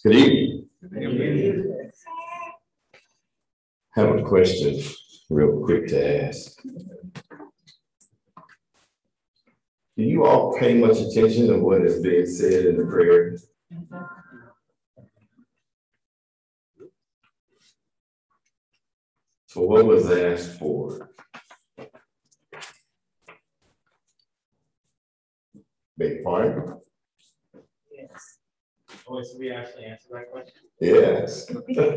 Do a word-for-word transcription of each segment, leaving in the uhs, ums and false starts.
Good evening. Good evening. I have a question real quick to ask. Do you all pay much attention to what is being said in the prayer? So what was asked for? Big part? Yes. Oh, so we actually answered that question? Yes.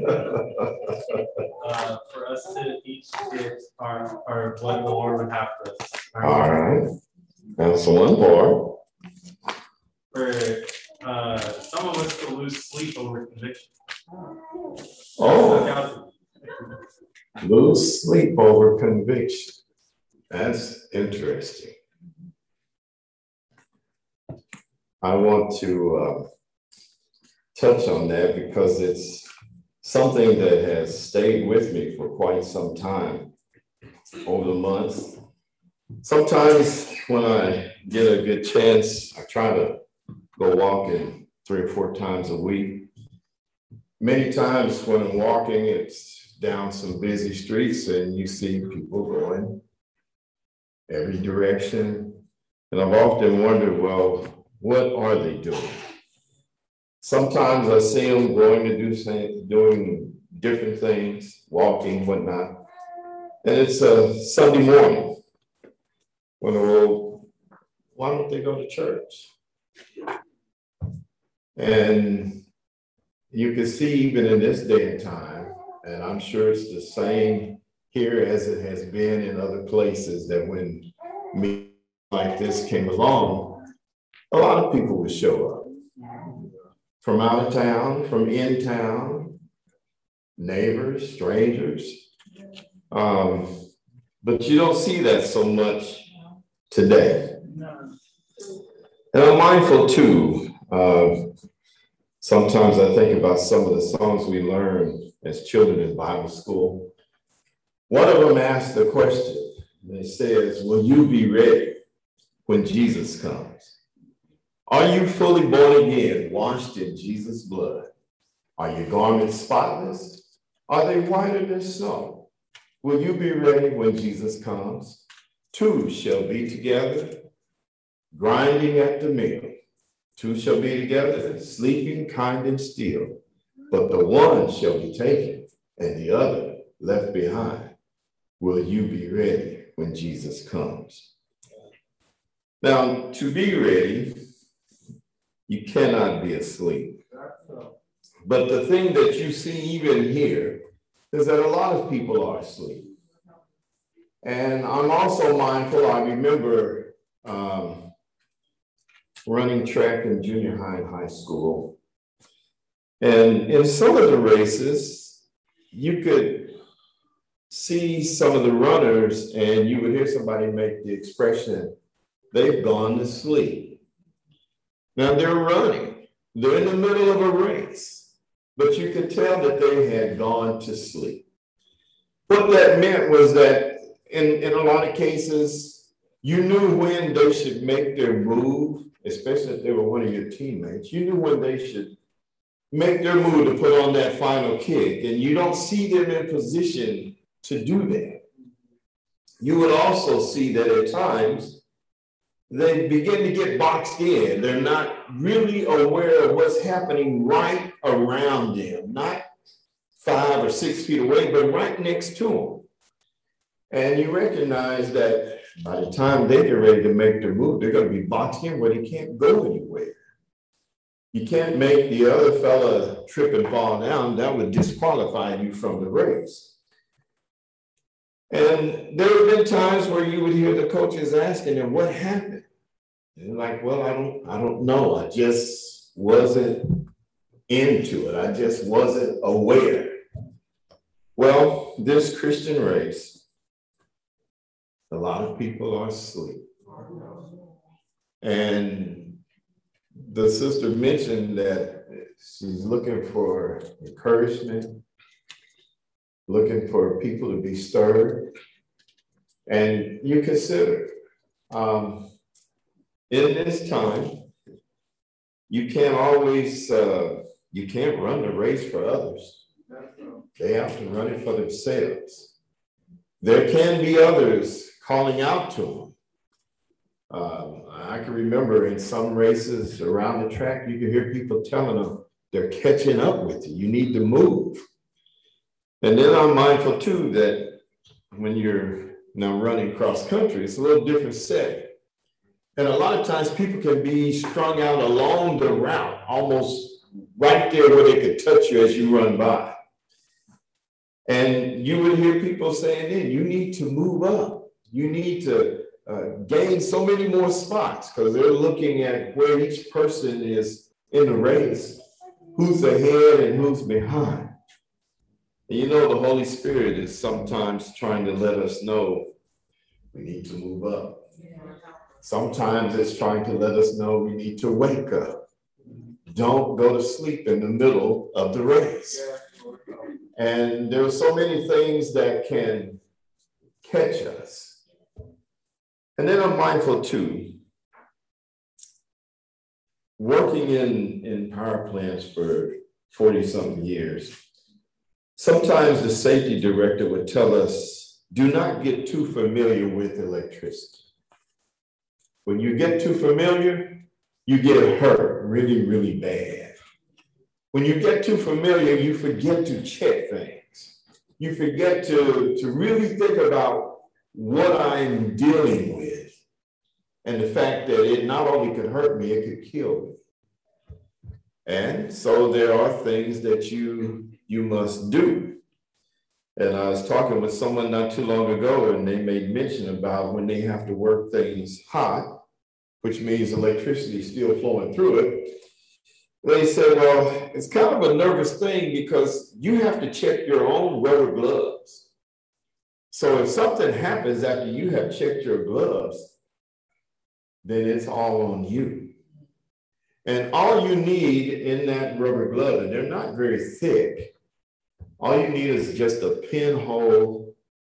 uh, for us to each get our, our what the Lord would have for us. All right. That's one part. For uh, some of us to lose sleep over conviction. Oh. Lose sleep over conviction. That's interesting. I want to uh, touch on that because it's something that has stayed with me for quite some time over the months. Sometimes when I get a good chance, I try to go walking three or four times a week. Many times when I'm walking, it's down some busy streets and you see people going every direction. And I've often wondered, well, what are they doing? Sometimes I see them going to do things, doing different things, walking, whatnot. And it's a Sunday morning. Well, why don't they go to church? And you can see even in this day and time, and I'm sure it's the same here as it has been in other places, that when meetings like this came along, a lot of people would show up from out of town, from in town, neighbors, strangers. Um, but you don't see that so much today. And I'm mindful too. Uh, sometimes I think about some of the songs we learned as children in Bible school. One of them asks the question, and it says, will you be ready when Jesus comes? Are you fully born again, washed in Jesus' blood? Are your garments spotless? Are they whiter than snow? Will you be ready when Jesus comes? Two shall be together, grinding at the mill. Two shall be together, sleeping kind and still. But the one shall be taken, and the other left behind. Will you be ready when Jesus comes? Now, to be ready, you cannot be asleep. But the thing that you see even here is that a lot of people are asleep. And I'm also mindful, I remember um, running track in junior high and high school. And in some of the races, you could see some of the runners and you would hear somebody make the expression, they've gone to sleep. Now they're running, they're in the middle of a race, but you could tell that they had gone to sleep. What that meant was that in, in a lot of cases, you knew when they should make their move, especially if they were one of your teammates, you knew when they should make their move to put on that final kick, and you don't see them in position to do that. You would also see that at times, they begin to get boxed in. They're not really aware of what's happening right around them, not five or six feet away, but right next to them. And you recognize that by the time they get ready to make their move, they're going to be boxed in where they can't go anywhere. You can't make the other fella trip and fall down. That would disqualify you from the race. And there have been times where you would hear the coaches asking them, what happened? And they're like, well, I don't, I don't know. I just wasn't into it. I just wasn't aware. Well, this Christian race, a lot of people are asleep. And the sister mentioned that she's looking for encouragement, looking for people to be stirred. And you consider, um, in this time, you can't always uh, You can't run the race for others. They have to run it for themselves. There can be others calling out to them. Um, I can remember in some races around the track, you can hear people telling them they're catching up with you. You need to move. And then I'm mindful too that when you're now running cross country, it's a little different setting. And a lot of times people can be strung out along the route, almost right there where they could touch you as you run by. And you would hear people saying, then you need to move up. You need to uh, gain so many more spots, because they're looking at where each person is in the race, who's ahead and who's behind. And you know, the Holy Spirit is sometimes trying to let us know we need to move up. Sometimes it's trying to let us know we need to wake up. Don't go to sleep in the middle of the race. And there are so many things that can catch us. And then I'm mindful too, working in, in power plants for forty something years, sometimes the safety director would tell us, do not get too familiar with electricity. When you get too familiar, you get hurt really, really bad. When you get too familiar, you forget to check things. You forget to, to really think about what I'm dealing with and the fact that it not only could hurt me, it could kill me. And so there are things that you, you must do. And I was talking with someone not too long ago, and they made mention about when they have to work things hot, which means electricity still flowing through it. They said, well, it's kind of a nervous thing because you have to check your own rubber gloves. So if something happens after you have checked your gloves, then it's all on you. And all you need in that rubber glove, and they're not very thick, all you need is just a pinhole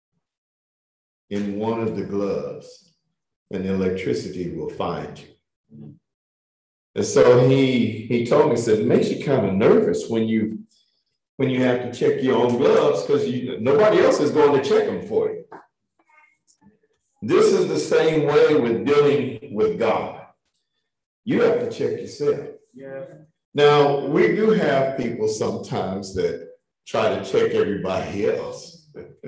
in one of the gloves, and the electricity will find you. And so he he told me, he said, it makes you kind of nervous when you when you have to check your own gloves, because you nobody else is going to check them for you. This is the same way with dealing with God. You have to check yourself. Yeah. Now, we do have people sometimes that try to check everybody else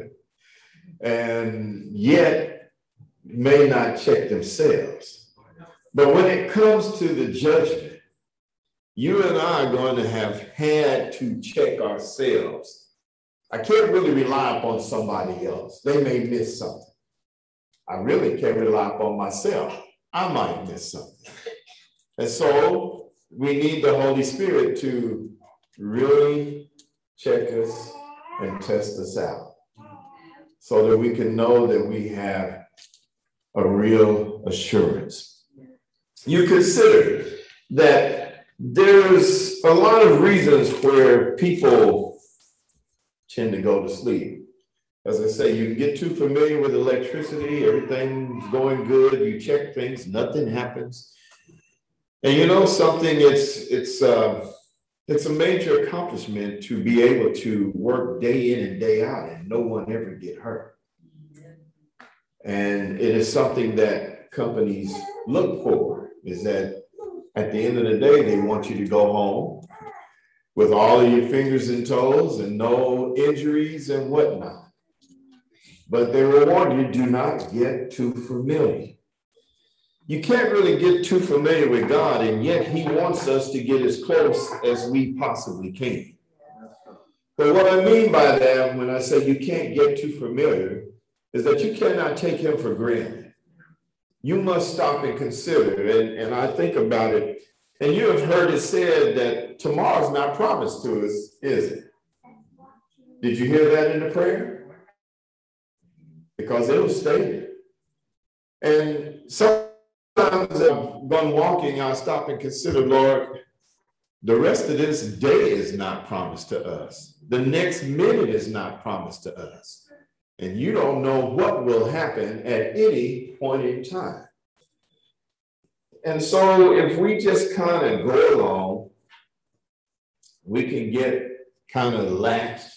and yet may not check themselves. But when it comes to the judgment, you and I are going to have had to check ourselves. I can't really rely upon somebody else. They may miss something. I really can't rely upon myself. I might miss something. And so we need the Holy Spirit to really check us and test us out so that we can know that we have a real assurance. You consider that there's a lot of reasons where people tend to go to sleep. As I say, you get too familiar with electricity, everything's going good, you check things, nothing happens. And you know something, it's, it's, uh, it's a major accomplishment to be able to work day in and day out and no one ever get hurt. And it is something that companies look for, is that at the end of the day, they want you to go home with all of your fingers and toes and no injuries and whatnot. But they will warn you, do not get too familiar. You can't really get too familiar with God, and yet he wants us to get as close as we possibly can. But what I mean by that, when I say you can't get too familiar, is that you cannot take him for granted. You must stop and consider, and, and I think about it, and you have heard it said that tomorrow's not promised to us, is it? Did you hear that in the prayer? Because it was stated. And sometimes I've gone walking, I'll stop and consider, Lord, the rest of this day is not promised to us. The next minute is not promised to us. And you don't know what will happen at any point in time. And so if we just kind of go along we can get kind of lax.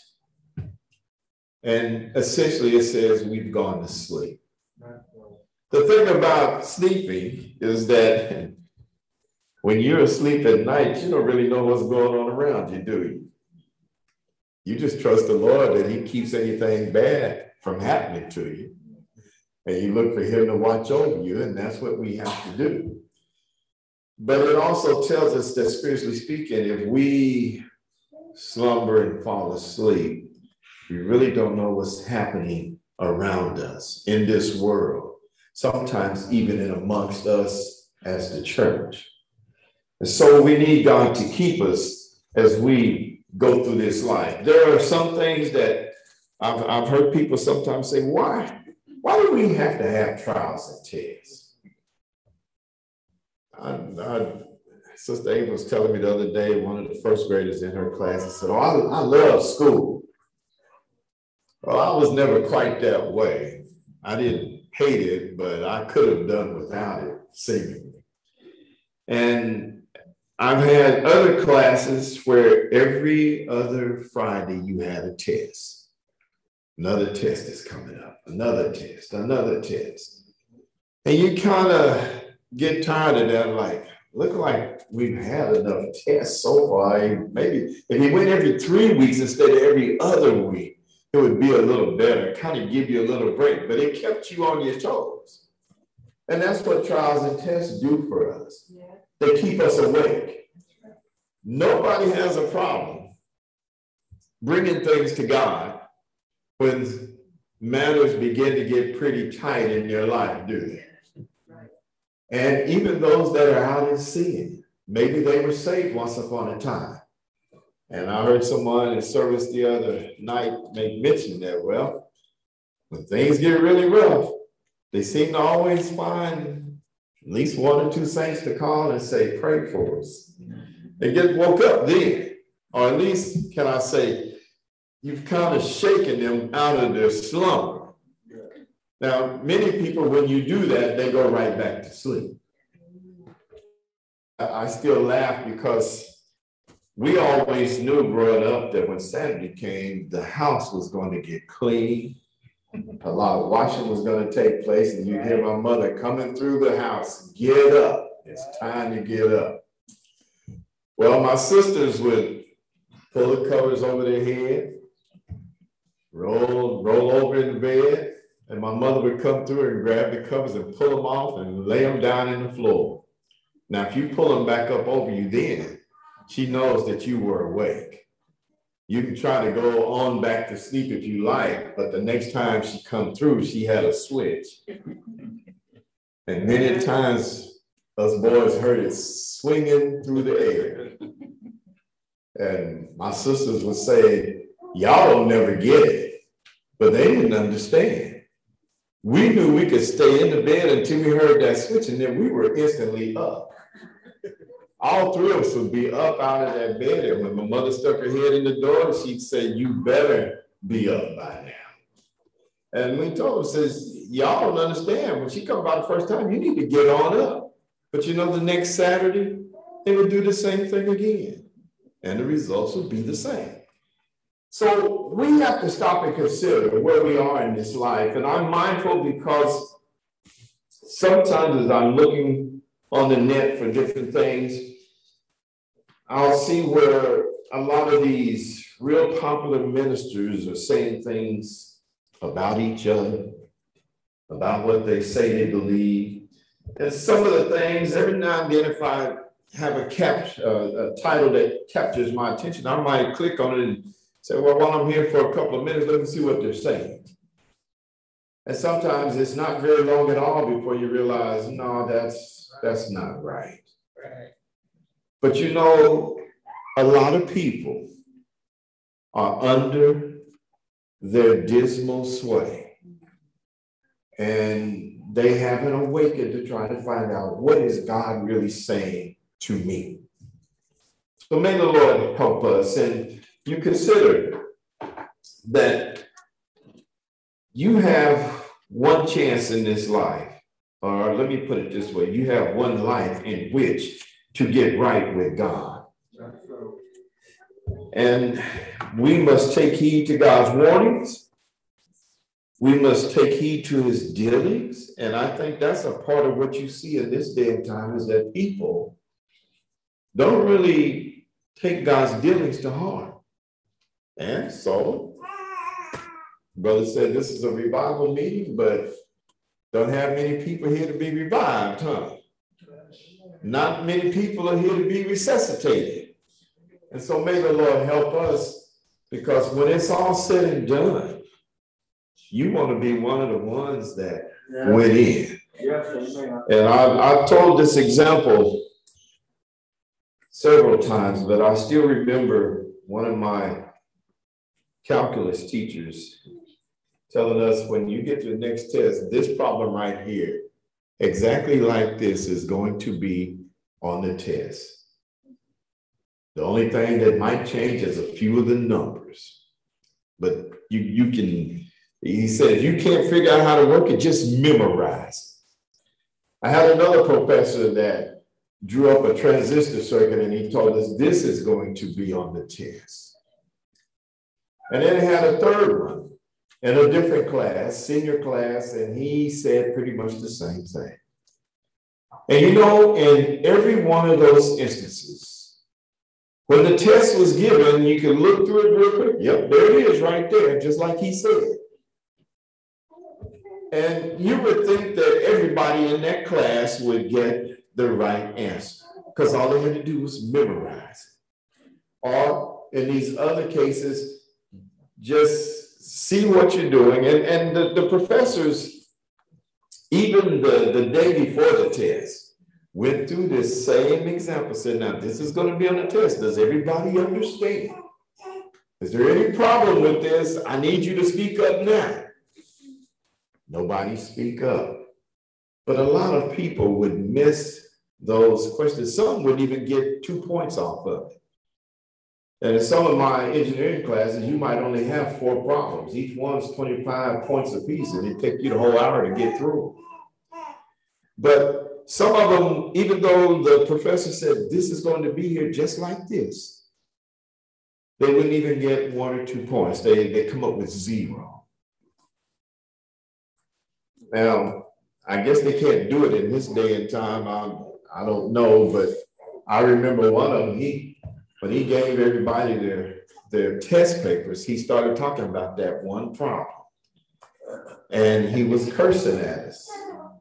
And essentially it says we've gone to sleep. The thing about sleeping is that when you're asleep at night, you don't really know what's going on around you, do you? You just trust the Lord that he keeps anything bad from happening to you. And you look for him to watch over you, and that's what we have to do. But it also tells us that spiritually speaking, if we slumber and fall asleep, we really don't know what's happening around us in this world, sometimes even in amongst us as the church. And so we need God to keep us as we go through this life. There are some things that I've, I've heard people sometimes say, why? Why do we have to have trials and tests? I, I, Sister Ava was telling me the other day, one of the first graders in her class, I said, oh, I, I love school. Well, I was never quite that way. I didn't hate it, but I could have done without it, seemingly. And I've had other classes where every other Friday you had a test. Another test is coming up, another test, another test. And you kind of get tired of that, like, look like we've had enough tests so far. Maybe if you went every three weeks instead of every other week, it would be a little better, kind of give you a little break, but it kept you on your toes. And that's what trials and tests do for us. Yeah. They keep us awake. Nobody has a problem bringing things to God when matters begin to get pretty tight in your life, do they? Right. And even those that are out in sin, maybe they were saved once upon a time. And I heard someone in service the other night make mention that, well, when things get really rough, they seem to always find at least one or two saints to call and say, pray for us. They get woke up then, or at least, can I say, you've kind of shaken them out of their slumber. Now, many people, when you do that, they go right back to sleep. I still laugh because we always knew growing up that when Saturday came, the house was going to get clean. A lot of washing was going to take place, and you'd hear my mother coming through the house, get up. It's time to get up. Well, my sisters would pull the covers over their head, roll, roll over in the bed, and my mother would come through and grab the covers and pull them off and lay them down in the floor. Now, if you pull them back up over you then, she knows that you were awake. You can try to go on back to sleep if you like, but the next time she come through, she had a switch. And many times us boys heard it swinging through the air. And my sisters would say, y'all don't never get it, but they didn't understand. We knew we could stay in the bed until we heard that switch, and then we were instantly up. All three of us would be up out of that bed, and when my mother stuck her head in the door, she'd say, you better be up by now. And we told her, says, y'all don't understand. When she come by the first time, you need to get on up. But you know, the next Saturday, they would do the same thing again. And the results would be the same. So we have to stop and consider where we are in this life. And I'm mindful because sometimes as I'm looking on the net for different things, I'll see where a lot of these real popular ministers are saying things about each other, about what they say they believe. And some of the things, every now and then, if I have a, cap, uh, a title that captures my attention, I might click on it and say, well, while I'm here for a couple of minutes, let me see what they're saying. And sometimes it's not very long at all before you realize, no, that's, that's not right. Right. But you know, a lot of people are under their dismal sway. And they haven't awakened to try to find out, what is God really saying to me? So may the Lord help us. And you consider that you have one chance in this life, or let me put it this way, you have one life in which to get right with God. And we must take heed to God's warnings. We must take heed to his dealings. And I think that's a part of what you see in this day and time is that people don't really take God's dealings to heart. And so, brother said this is a revival meeting, but don't have many people here to be revived, huh? Not many people are here to be resuscitated. And so may the Lord help us, because when it's all said and done, you want to be one of the ones that yeah. went in. Yes, and I, I've told this example several times, but I still remember one of my calculus teachers telling us, when you get to the next test, this problem right here, exactly like this, is going to be on the test. The only thing that might change is a few of the numbers. But you, you can, he said, if you can't figure out how to work it, just memorize. I had another professor that drew up a transistor circuit, and he told us this is going to be on the test. And then he had a third one in a different class, senior class, and he said pretty much the same thing. And you know, in every one of those instances, when the test was given, you could look through it real quick. Yep, there it is right there, just like he said. And you would think that everybody in that class would get the right answer, because all they had to do was memorize it. Or in these other cases, just see what you're doing. And, and the, the professors, even the, the day before the test, went through this same example, said, now this is going to be on the test. Does everybody understand? Is there any problem with this? I need you to speak up now. Nobody speak up. But a lot of people would miss those questions. Some wouldn't even get two points off of it. And in some of my engineering classes, you might only have four problems. Each one's twenty-five points apiece, and it takes you the whole hour to get through. But some of them, even though the professor said this is going to be here just like this, they wouldn't even get one or two points. They, they come up with zero. Now, I guess they can't do it in this day and time. I, I don't know, but I remember one of them, he, when he gave everybody their, their test papers, he started talking about that one problem. And he was cursing at us.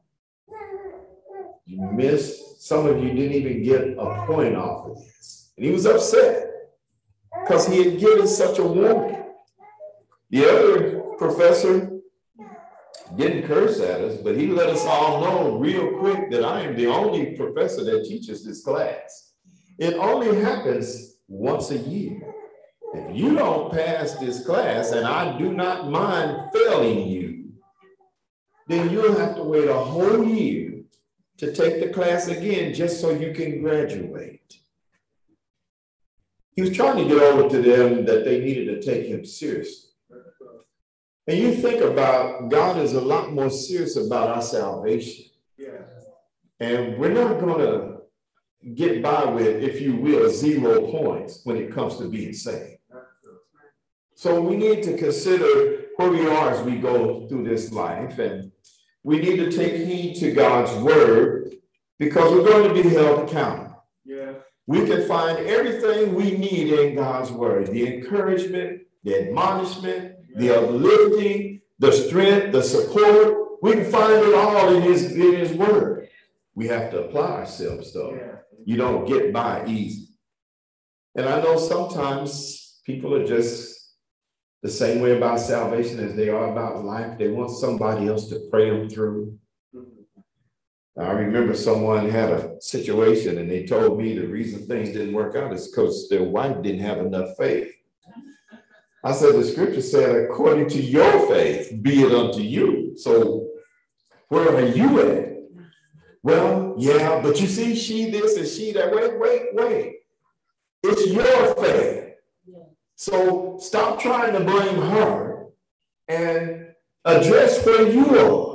You missed, some of you didn't even get a point off of this. And he was upset because he had given such a warning. The other professor didn't curse at us, but he let us all know real quick that I am the only professor that teaches this class. It only happens once a year. If you don't pass this class, and I do not mind failing you, then you'll have to wait a whole year to take the class again just so you can graduate. He was trying to get over to them that they needed to take him seriously. And you think about, God is a lot more serious about our salvation. Yeah. And we're not going to get by with, if you will, zero points when it comes to being saved. So we need to consider where we are as we go through this life. And we need to take heed to God's word, because we're going to be held accountable. Yeah. We can find everything we need in God's word: the encouragement, the admonishment, yeah. the uplifting, the strength, the support. We can find it all in his, in his word. We have to apply ourselves, though. Yeah. You don't get by easy. And I know sometimes people are just the same way about salvation as they are about life. They want somebody else to pray them through. I remember someone had a situation and they told me the reason things didn't work out is because their wife didn't have enough faith. I said, the scripture said, according to your faith, be it unto you. So where are you at? Well, yeah, but you see, she this and she that. Wait, wait, wait. It's your faith. So stop trying to blame her and address where you are.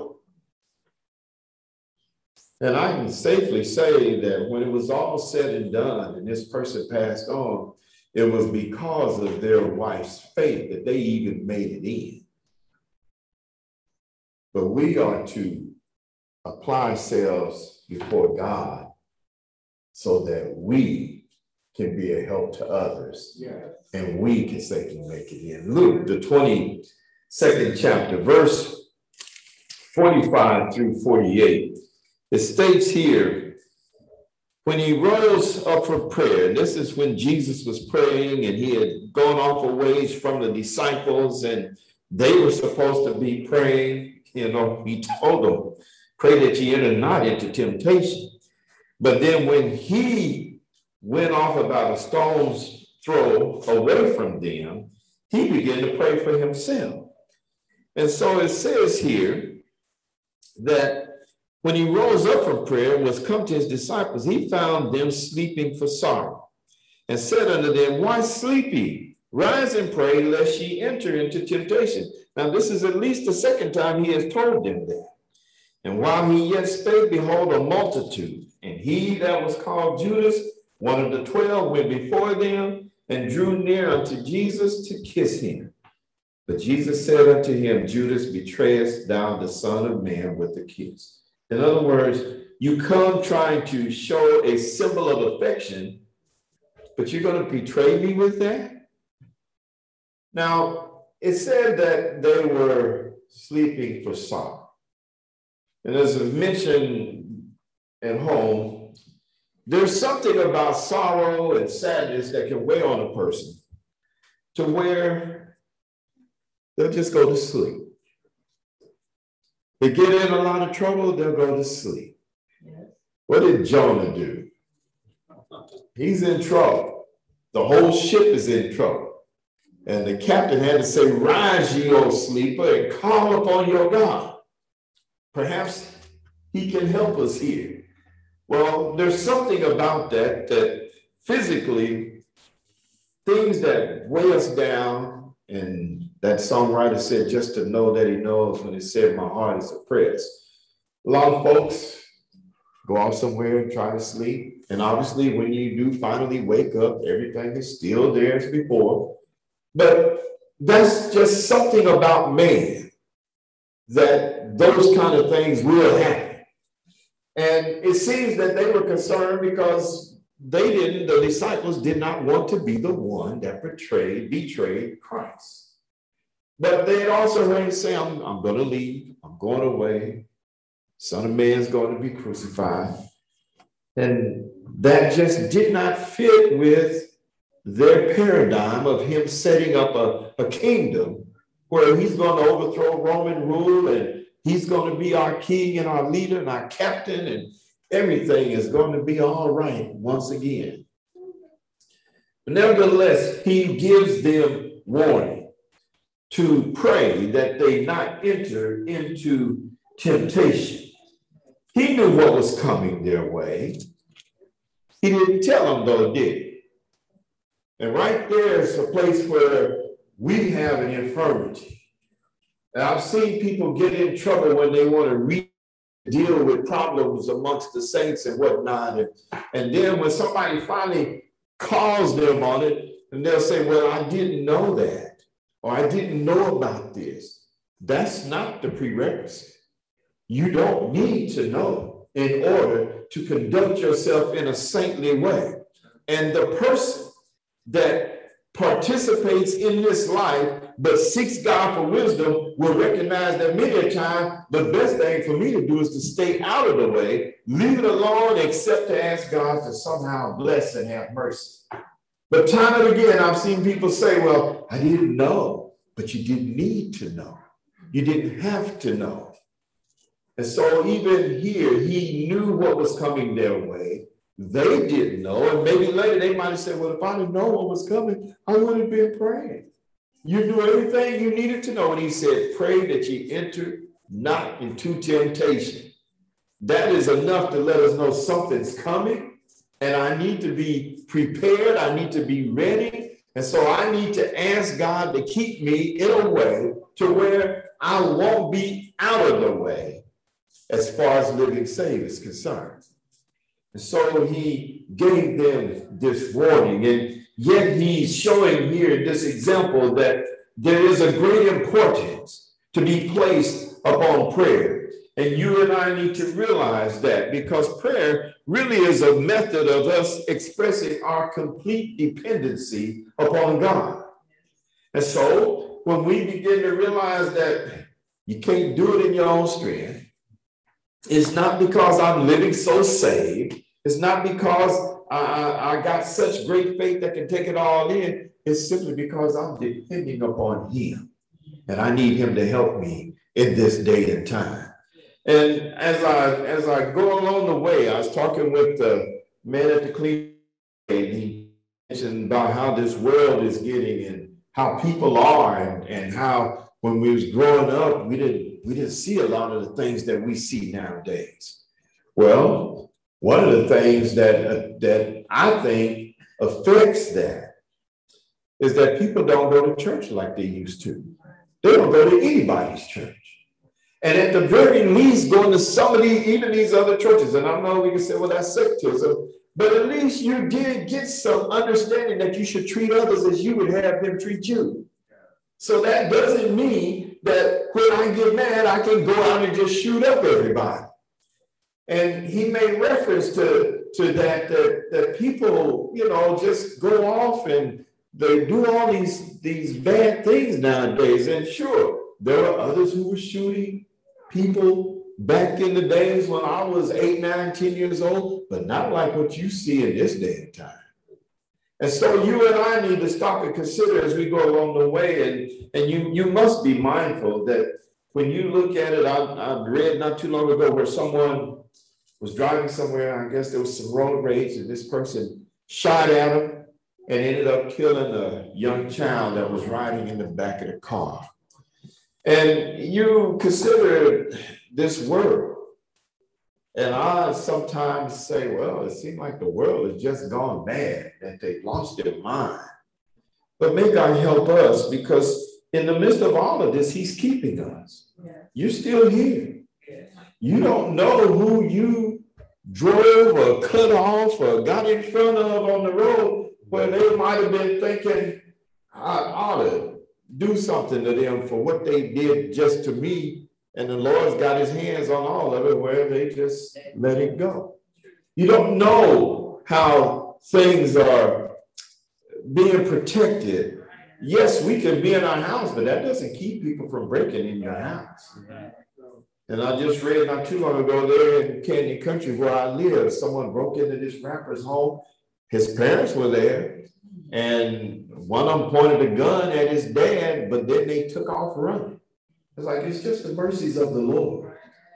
And I can safely say that when it was all said and done and this person passed on, It was because of their wife's faith that they even made it in. But we are to apply ourselves before God so that we can be a help to others. Yes. And we can safely make it in. Luke, the twenty-second chapter, verse forty-five through forty-eight. It states here, when he rose up for prayer, and this is when Jesus was praying and he had gone off a ways from the disciples and they were supposed to be praying, you know, he told them, pray that ye enter not into temptation. But then when he went off about a stone's throw away from them, he began to pray for himself. And so it says here that when he rose up from prayer and was come to his disciples, he found them sleeping for sorrow, and said unto them, why sleep ye? Rise and pray, lest ye enter into temptation. Now this is at least the second time he has told them that. And while he yet spake, behold, a multitude, and he that was called Judas, one of the twelve, went before them and drew near unto Jesus to kiss him. But Jesus said unto him, Judas, betrayest thou the Son of Man with a kiss? In other words, you come trying to show a symbol of affection, but you're going to betray me with that? Now, it said that they were sleeping for sorrow. And as I mentioned at home, there's something about sorrow and sadness that can weigh on a person to where they'll just go to sleep. They get in a lot of trouble, they'll go to sleep. Yes. What did Jonah do? He's in trouble. The whole ship is in trouble. And the captain had to say, rise, ye old sleeper, and call upon your God. Perhaps he can help us here. Well, there's something about that, that physically, things that weigh us down, and that songwriter said, just to know that he knows, when he said, my heart is oppressed. A lot of folks go off somewhere and try to sleep. And obviously, when you do finally wake up, everything is still there as before. But that's just something about man, that those kind of things will happen. And it seems that they were concerned because they didn't, the disciples did not want to be the one that betrayed, betrayed Christ. But they had also heard him say, I'm, I'm going to leave, I'm going away. Son of Man is going to be crucified. And that just did not fit with their paradigm of him setting up a, a kingdom where he's going to overthrow Roman rule and he's going to be our king and our leader and our captain, and everything is going to be all right once again. But nevertheless, he gives them warning to pray that they not enter into temptation. He knew what was coming their way. He didn't tell them, though, did he? And right there is a place where we have an infirmity. And I've seen people get in trouble when they want to re- deal with problems amongst the saints and whatnot. And, and then when somebody finally calls them on it, and they'll say, well, I didn't know that, or I didn't know about this. That's not the prerequisite. You don't need to know in order to conduct yourself in a saintly way. And the person that participates in this life but seeks God for wisdom will recognize that many a time the best thing for me to do is to stay out of the way, leave it alone, except to ask God to somehow bless and have mercy. But time and again, I've seen people say, well, I didn't know, but you didn't need to know. You didn't have to know. And so even here, he knew what was coming their way. They didn't know. And maybe later they might have said, well, if I didn't know what was coming, I would have been praying. You knew everything you needed to know. And he said, pray that ye enter not into temptation. That is enough to let us know something's coming. And I need to be prepared. I need to be ready. And so I need to ask God to keep me in a way to where I won't be out of the way as far as living saved is concerned. And so he gave them this warning. And yet he's showing here this example that there is a great importance to be placed upon prayer. And you and I need to realize that, because prayer really is a method of us expressing our complete dependency upon God. And so when we begin to realize that you can't do it in your own strength, it's not because I'm living so saved, it's not because I, I, I got such great faith that can take it all in. It's simply because I'm depending upon him, and I need him to help me in this day and time. And as I as I go along the way, I was talking with the man at the Cleveland, and he mentioned about how this world is getting and how people are, and, and how when we was growing up, we didn't we didn't see a lot of the things that we see nowadays. Well, one of the things that uh, that I think affects that is that people don't go to church like they used to. They don't go to anybody's church. And at the very least, going to some of these, even these other churches, and I know we can say, well, that's sectarism, but at least you did get some understanding that you should treat others as you would have them treat you. So that doesn't mean that when I get mad, I can go out and just shoot up everybody. And he made reference to, to that, that, that people, you know, just go off and they do all these, these bad things nowadays. And sure, there are others who were shooting people back in the days when I was eight, nine, ten years old, but not like what you see in this day and time. And so you and I need to stop and consider as we go along the way. And, and you, you must be mindful that when you look at it, I, I read not too long ago where someone was driving somewhere. I guess there was some road rage, and this person shot at him and ended up killing a young child that was riding in the back of the car. And you consider this world, and I sometimes say, well, it seems like the world has just gone mad, that they've lost their mind. But may God help us, because in the midst of all of this, he's keeping us. Yeah. You're still here. Yeah. You don't know who you drove or cut off or got in front of on the road where they might have been thinking, I ought to do something to them for what they did just to me. And the Lord's got his hands on all of it, where they just let it go. You don't know how things are being protected. Yes, we can be in our house, but that doesn't keep people from breaking in your house. And I just read not too long ago there in Canyon Country where I live, someone broke into this rapper's home. His parents were there, and one of them pointed a gun at his dad, but then they took off running. It's like, it's just the mercies of the Lord.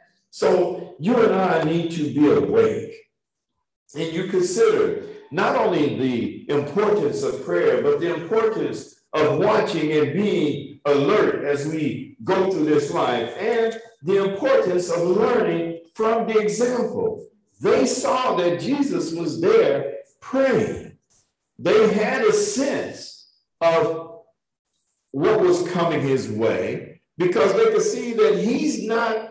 So you and I need to be awake. And you consider not only the importance of prayer, but the importance of watching and being alert as we go through this life, and the importance of learning from the example. They saw that Jesus was there praying. They had a sense of what was coming his way, because they could see that he's not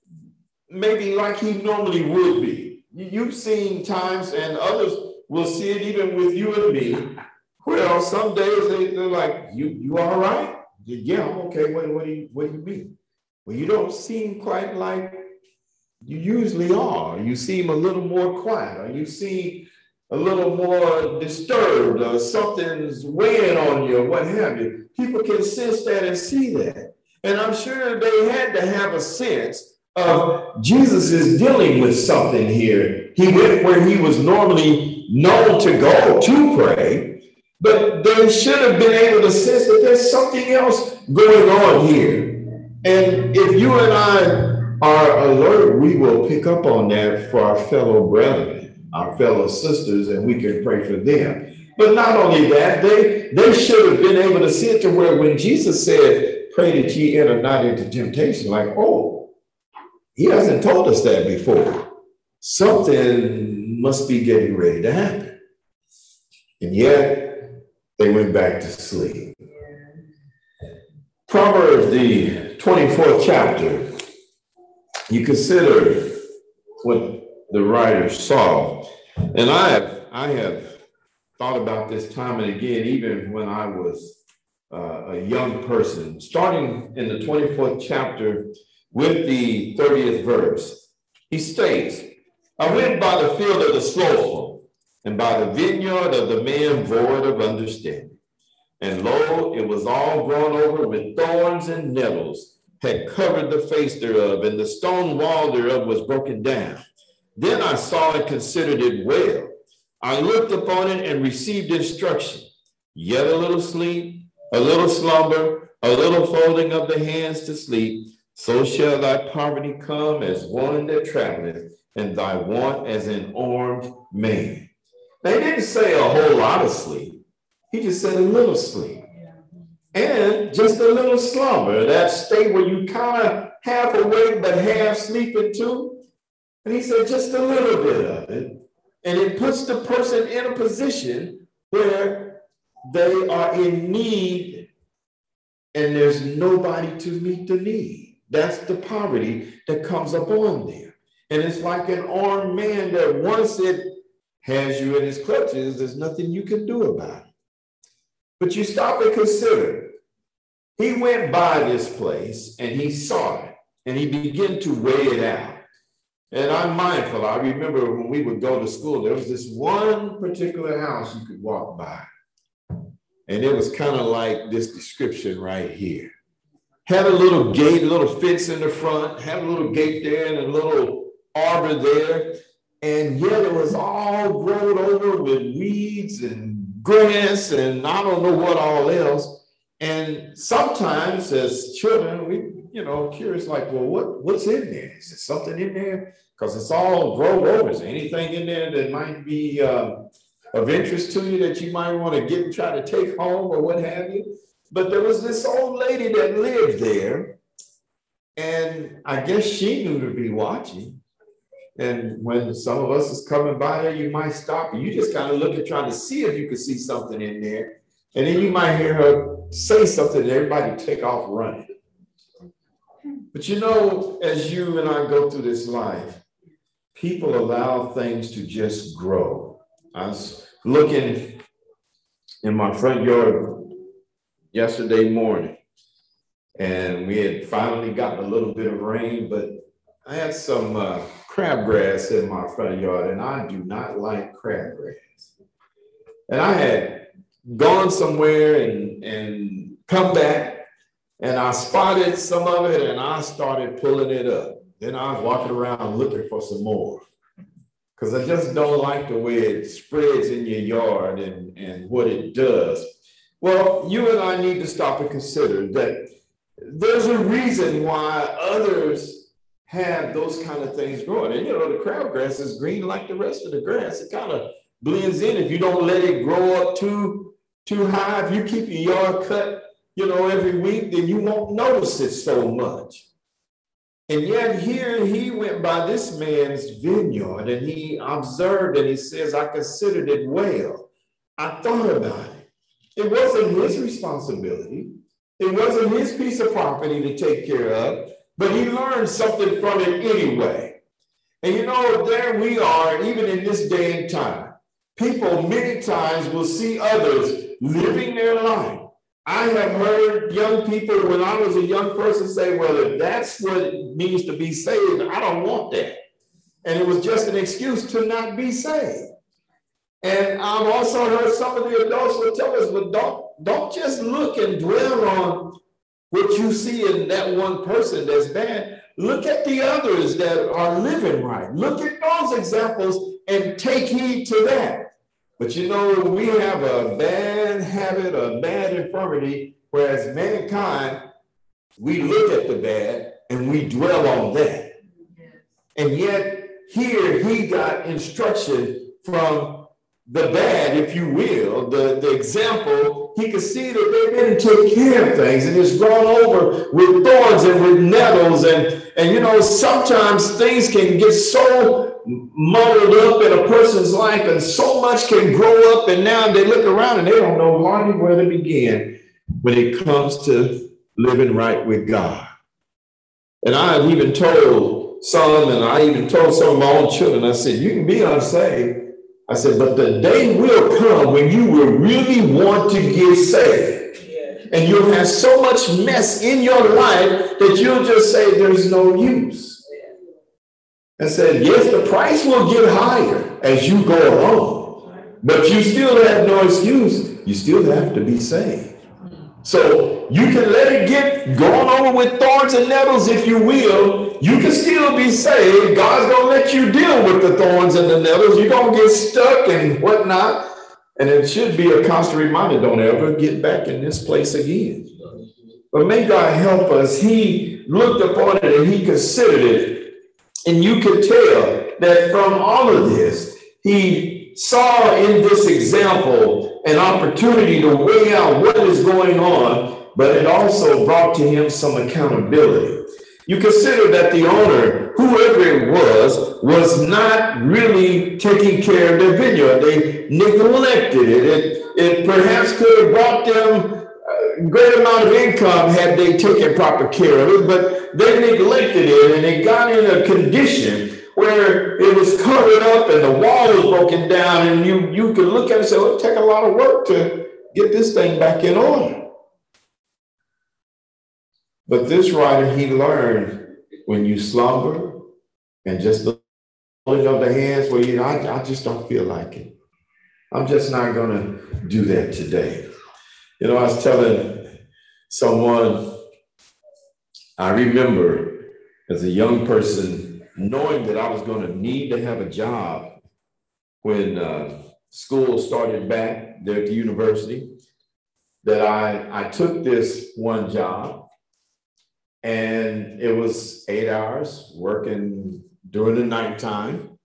maybe like he normally would be. You've seen times, and others will see it even with you and me, where some days they, they're like, you you all right? Yeah, I'm okay. What, what, do you, what do you mean? Well, you don't seem quite like you usually are. You seem a little more quiet, or you seem a little more disturbed, or something's weighing on you, or what have you. People can sense that and see that. And I'm sure they had to have a sense of Jesus is dealing with something here. He went where he was normally known to go to pray, but they should have been able to sense that there's something else going on here. And if you and I are alert, we will pick up on that for our fellow brethren, our fellow sisters, and we can pray for them. But not only that, they, they should have been able to see it to where when Jesus said, pray that ye enter not into temptation, like, oh, he hasn't told us that before. Something must be getting ready to happen. And yet, they went back to sleep. Proverbs, the twenty-fourth chapter, you consider what the writer saw. And I have, I have thought about this time and again, even when I was uh, a young person, starting in the twenty-fourth chapter with the thirtieth verse. He states, I went by the field of the slothful and by the vineyard of the man void of understanding. And lo, it was all grown over with thorns and nettles, had covered the face thereof, and the stone wall thereof was broken down. Then I saw and considered it well. I looked upon it and received instruction. Yet a little sleep, a little slumber, a little folding of the hands to sleep, so shall thy poverty come as one that traveleth, and thy want as an armed man. They didn't say a whole lot of sleep. He just said a little sleep. And just a little slumber, that state where you kind of half awake but half sleeping too. And he said just a little bit of it. And it puts the person in a position where they are in need and there's nobody to meet the need. That's the poverty that comes upon them. And it's like an armed man that once it has you in his clutches, there's nothing you can do about it. But you stop and consider. He went by this place and he saw it and he began to weigh it out. And I'm mindful, I remember when we would go to school, there was this one particular house you could walk by. And it was kind of like this description right here. Had a little gate, a little fence in the front, had a little gate there and a little arbor there. And yet it was all grown over with weeds and grass and I don't know what all else. And sometimes as children, we, you know, curious like, well, what, what's in there? Is there something in there? Because it's all grown over. Is there anything in there that might be uh, of interest to you that you might want to get and try to take home or what have you? But there was this old lady that lived there. And I guess she knew to be watching. And when some of us is coming by there, you might stop and you just kind of look and try to see if you could see something in there. And then you might hear her say something and everybody take off running. But you know, as you and I go through this life, people allow things to just grow. I was looking in my front yard yesterday morning, and we had finally gotten a little bit of rain, but I had some uh, crabgrass in my front yard, and I do not like crabgrass. And I had gone somewhere and, and come back, and I spotted some of it, and I started pulling it up. Then I was walking around looking for some more, because I just don't like the way it spreads in your yard and, and what it does. Well, you and I need to stop and consider that there's a reason why others have those kind of things growing. And you know, the crabgrass is green like the rest of the grass. It kind of blends in. If you don't let it grow up too, too high, if you keep your yard cut, you know, every week, then you won't notice it so much. And yet here he went by this man's vineyard and he observed and he says, I considered it well. I thought about it. It wasn't his responsibility. It wasn't his piece of property to take care of, but he learned something from it anyway. And you know, there we are, even in this day and time. People many times will see others living their life. I have heard young people when I was a young person say, well, if that's what it means to be saved, I don't want that. And it was just an excuse to not be saved. And I've also heard some of the adults will tell us, well, don't, don't just look and dwell on what you see in that one person that's bad. Look at the others that are living right. Look at those examples and take heed to that. But you know, we have a bad habit, a bad infirmity, whereas mankind, we look at the bad and we dwell on that. And yet here he got instruction from the bad, if you will, the, the example. He could see that they didn't take care of things and it's grown over with thorns and with nettles. And, and you know, sometimes things can get so muddled up in a person's life and so much can grow up and now they look around and they don't know hardly where to begin when it comes to living right with God. And I have even told some, and I even told some of my own children, I said, you can be unsaved, I said, but the day will come when you will really want to get saved. Yeah. And you'll have so much mess in your life that you'll just say there's no use. Yeah. I said, yes, the price will get higher as you go along, but you still have no excuse. You still have to be saved. So you can let it get going over with thorns and nettles if you will. You can still be saved. God's going to let you deal with the thorns and the nettles. You're going to get stuck and whatnot. And it should be a constant reminder, don't ever get back in this place again. But may God help us. He looked upon it and he considered it. And you could tell that from all of this, he saw in this example an opportunity to weigh out what is going on, but it also brought to him some accountability. You consider that the owner, whoever it was, was not really taking care of their vineyard. They neglected it. It, it perhaps could have brought them a great amount of income had they taken proper care of it, but they neglected it and it got in a condition where it was covered up and the wall was broken down, and you, you could look at it and say, well, it'll take a lot of work to get this thing back in order. But this writer, he learned when you slumber and just holding up the hands where you know, I, I just don't feel like it. I'm just not going to do that today. You know, I was telling someone, I remember as a young person, knowing that I was going to need to have a job when uh, school started back there at the university, that I, I took this one job, and it was eight hours working during the nighttime.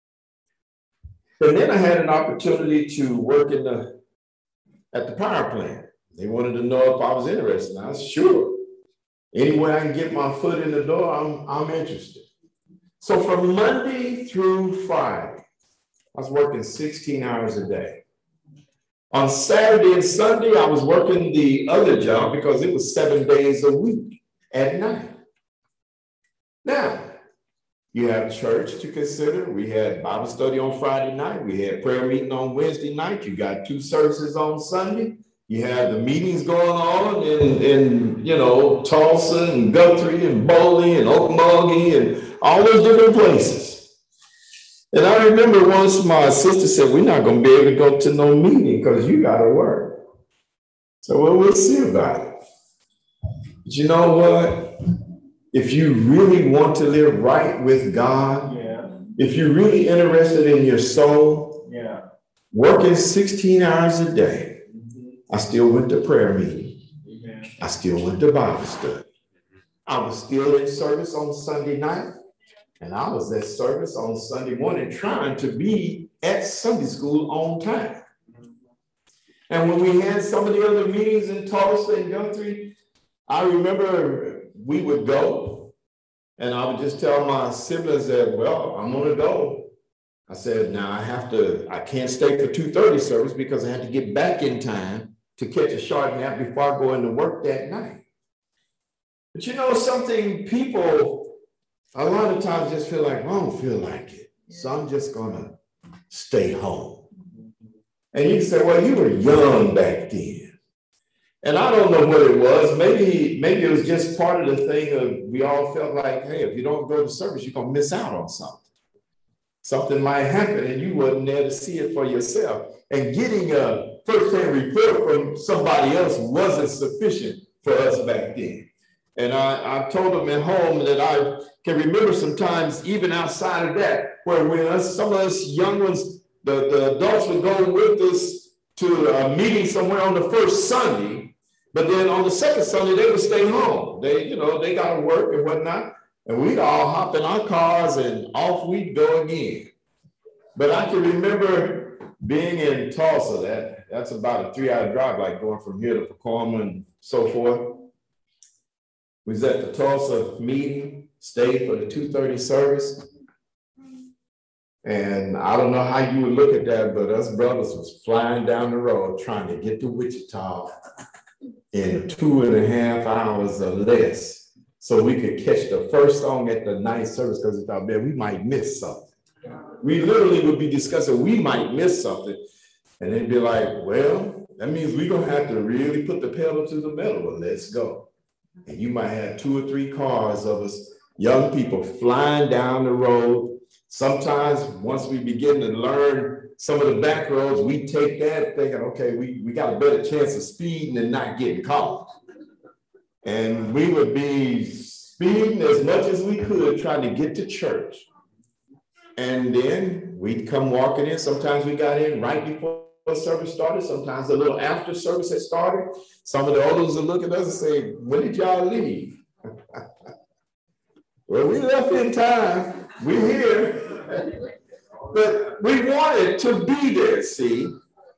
And then I had an opportunity to work in the at the power plant. They wanted to know if I was interested. And I was sure. Anywhere I can get my foot in the door, I'm, I'm interested. So from Monday through Friday, I was working sixteen hours a day. On Saturday and Sunday, I was working the other job because it was seven days a week at night. Now, you have church to consider. We had Bible study on Friday night. We had prayer meeting on Wednesday night. You got two services on Sunday. You have the meetings going on in, in you know, Tulsa and Guthrie and Bowling and Okmulgee and all those different places. And I remember once my sister said, we're not going to be able to go to no meeting because you got to work. So, well, we'll see about it. But you know what? If you really want to live right with God, yeah. If you're really interested in your soul, yeah. Working sixteen hours a day, mm-hmm. I still went to prayer meeting. Yeah. I still went to Bible study. I was still in service on Sunday night, and I was at service on Sunday morning trying to be at Sunday school on time. And when we had some of the other meetings in Tulsa and Guthrie, I remember we would go, and I would just tell my siblings that, well, I'm going to go. I said, now I have to, I can't stay for two thirty service because I had to get back in time to catch a short nap before I go into work that night. But you know something, people a lot of times just feel like, well, I don't feel like it, so I'm just going to stay home. And you can say, well, you were young back then. And I don't know what it was. Maybe, maybe it was just part of the thing of we all felt like, hey, if you don't go to service, you're going to miss out on something. Something might happen and you wasn't there to see it for yourself. And getting a first-hand report from somebody else wasn't sufficient for us back then. And I, I told them at home that I can remember sometimes, even outside of that, where when us, some of us young ones, the, the adults would go with us to a meeting somewhere on the first Sunday. But then on the second Sunday, they would stay home. They, you know, they got to work and whatnot. And we'd all hop in our cars and off we'd go again. But I can remember being in Tulsa. That, that's about a three-hour drive, like going from here to Pacoima and so forth. We was at the Tulsa meeting, stayed for the two thirty service. And I don't know how you would look at that, but us brothers was flying down the road trying to get to Wichita in two and a half hours or less so we could catch the first song at the night service because we thought, man, we might miss something. we literally would be discussing, we might miss something. And they'd be like, well, that means we're going to have to really put the pedal to the metal. Well, let's go. And you might have two or three cars of us, young people, flying down the road. Sometimes once we begin to learn some of the back roads, we take that thinking, okay, we, we got a better chance of speeding and not getting caught. And we would be speeding as much as we could, trying to get to church. And then we'd come walking in. Sometimes we got in right before the service started. Sometimes a little after service had started. Some of the others would look at us and say, when did y'all leave? Well, we left in time. We're here. But we wanted to be there, see?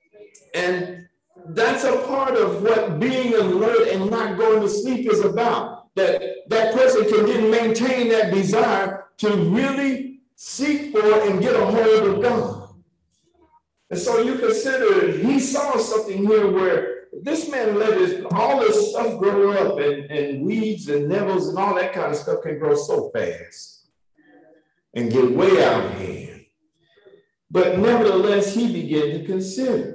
And that's a part of what being alert and not going to sleep is about. That that person can then maintain that desire to really seek for and get a hold of God. And so you consider, he saw something here where this man let his, all this stuff grow up, and, and weeds and nettles and all that kind of stuff can grow so fast and get way out of hand. But nevertheless, he began to consider.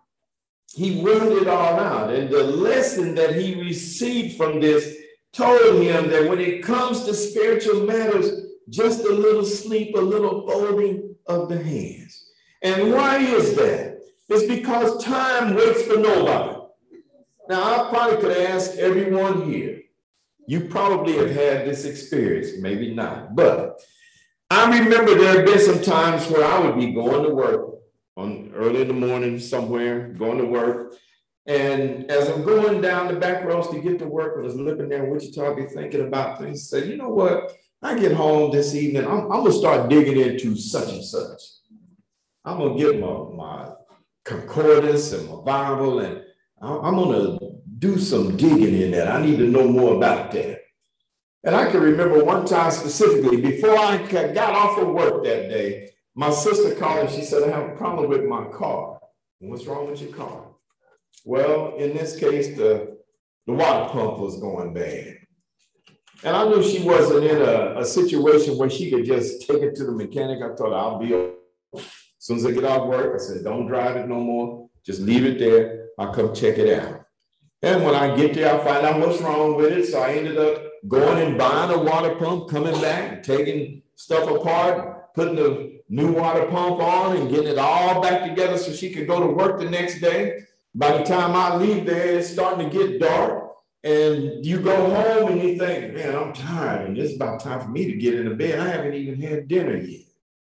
He worked it all out. And the lesson that he received from this told him that when it comes to spiritual matters, just a little sleep, a little folding of the hands. And why is that? It's because time waits for nobody. Now, I probably could ask everyone here. You probably have had this experience, maybe not. But I remember there have been some times where I would be going to work on early in the morning somewhere, going to work. And as I'm going down the back roads to get to work, I was looking there in Wichita, I'd be thinking about things, say, you know what? I get home this evening, I'm, I'm gonna start digging into such and such. I'm gonna get my, my concordance and my Bible, and I'm gonna do some digging in that. I need to know more about that. And I can remember one time specifically, before I got off of work that day, my sister called and she said, I have a problem with my car. What's wrong with your car? Well, in this case, the, the water pump was going bad. And I knew she wasn't in a, a situation where she could just take it to the mechanic. I thought, I'll be okay. As soon as I get off work, I said, don't drive it no more. Just leave it there. I'll come check it out. And when I get there, I'll find out what's wrong with it. So I ended up going and buying a water pump, coming back, taking stuff apart, putting the new water pump on and getting it all back together so she could go to work the next day. By the time I leave there, it's starting to get dark. And you go home and you think, man, I'm tired and it's about time for me to get into bed. I haven't even had dinner yet.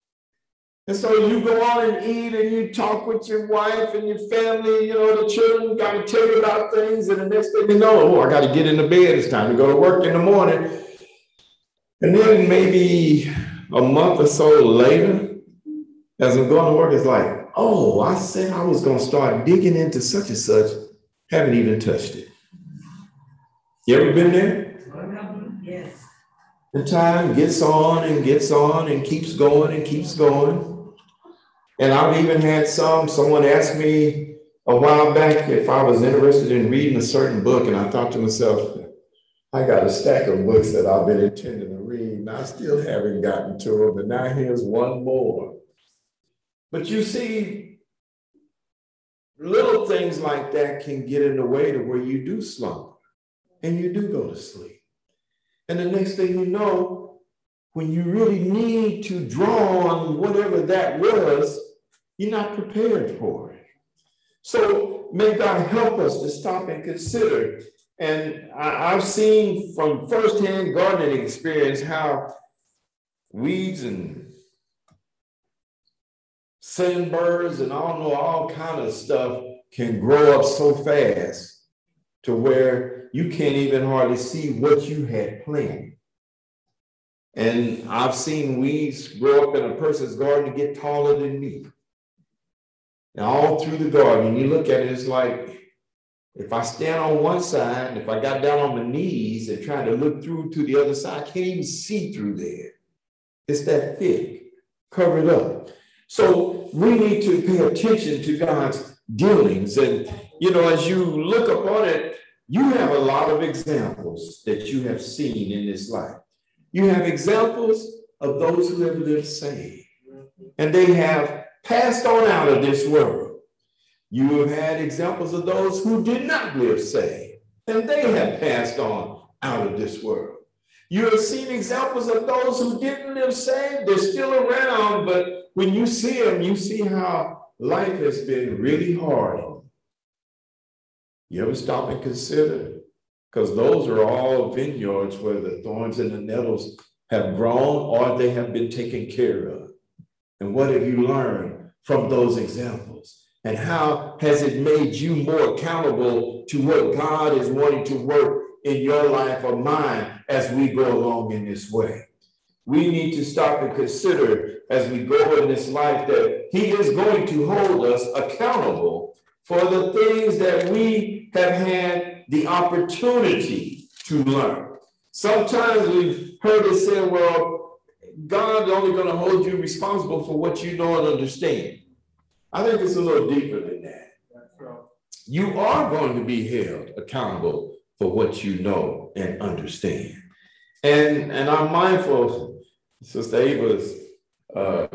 And so you go on and eat and you talk with your wife and your family, you know, the children got to tell you about things. And the next thing you know, oh, I got to get into bed. It's time to go to work in the morning. And then maybe a month or so later, as I'm going to work, it's like, oh, I said I was going to start digging into such and such. Haven't even touched it. You ever been there? Yes. The time gets on and gets on and keeps going and keeps going. And I've even had some, someone asked me a while back if I was interested in reading a certain book. And I thought to myself, I got a stack of books that I've been intending to read and I still haven't gotten to them. And now here's one more. But you see, little things like that can get in the way to where you do slumber and you do go to sleep. And the next thing you know, when you really need to draw on whatever that was, you're not prepared for it. So may God help us to stop and consider. And I, I've seen from firsthand gardening experience how weeds and sandbirds and I don't know, all kind of stuff can grow up so fast to where you can't even hardly see what you had planted. And I've seen weeds grow up in a person's garden and get taller than me. And all through the garden, you look at it, it's like, if I stand on one side, and if I got down on my knees and tried to look through to the other side, I can't even see through there. It's that thick, covered up. So we need to pay attention to God's dealings. And, you know, as you look upon it, you have a lot of examples that you have seen in this life. You have examples of those who have lived saved. and they have passed on out of this world. You have had examples of those who did not live saved, and they have passed on out of this world. You have seen examples of those who didn't live saved. They're still around, but when you see them, you see how life has been really hard on them. You ever stop and consider? Because those are all vineyards where the thorns and the nettles have grown or they have been taken care of. And what have you learned from those examples? And how has it made you more accountable to what God is wanting to work in your life or mine as we go along in this way? We need to stop and consider as we go in this life that He is going to hold us accountable for the things that we have had the opportunity to learn. Sometimes we've heard it said, well, God's only going to hold you responsible for what you know and understand. I think it's a little deeper than that. You are going to be held accountable for what you know and understand. And, and I'm mindful, Sister Ava's uh,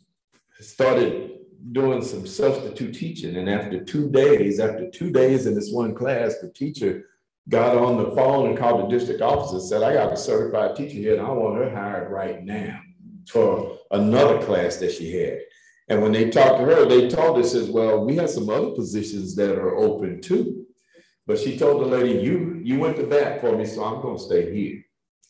started doing some substitute teaching. And after two days, after two days in this one class, the teacher got on the phone and called the district office and said, I got a certified teacher here and I want her hired right now for another class that she had. And when they talked to her, they told her, says, well, we have some other positions that are open too. But she told the lady, you, you went to bat for me, so I'm going to stay here.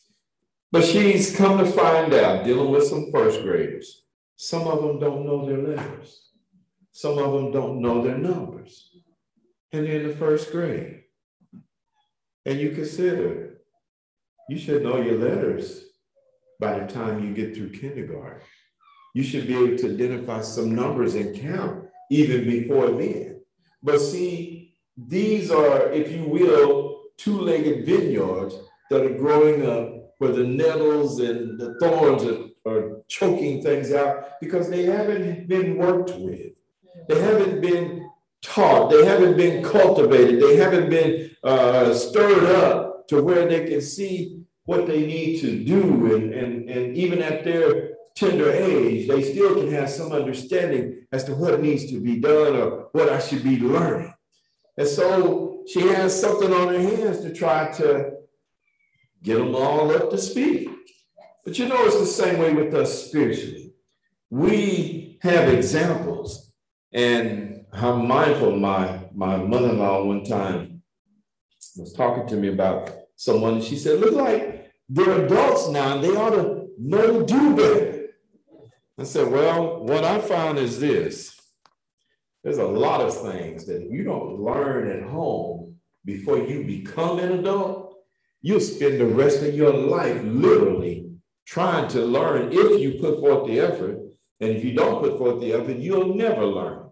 But she's come to find out, dealing with some first graders, some of them don't know their letters. Some of them don't know their numbers. And they're in the first grade. And you consider, you should know your letters by the time you get through kindergarten. You should be able to identify some numbers and count even before then. But see, these are, if you will, two-legged vineyards that are growing up where the nettles and the thorns are, are choking things out because they haven't been worked with. They haven't been taught. They haven't been cultivated. They haven't been uh, stirred up to where they can see what they need to do. And, and, and even at their tender age, they still can have some understanding as to what needs to be done or what I should be learning. And so she has something on her hands to try to get them all up to speed. But you know, it's the same way with us spiritually. We have examples, and I'm mindful, my, my mother-in-law one time was talking to me about someone, and she said, look like they're adults now, and they ought to know to do better. I said, well, what I found is this. There's a lot of things that if you don't learn at home before you become an adult, you'll spend the rest of your life literally trying to learn if you put forth the effort. And if you don't put forth the effort, you'll never learn.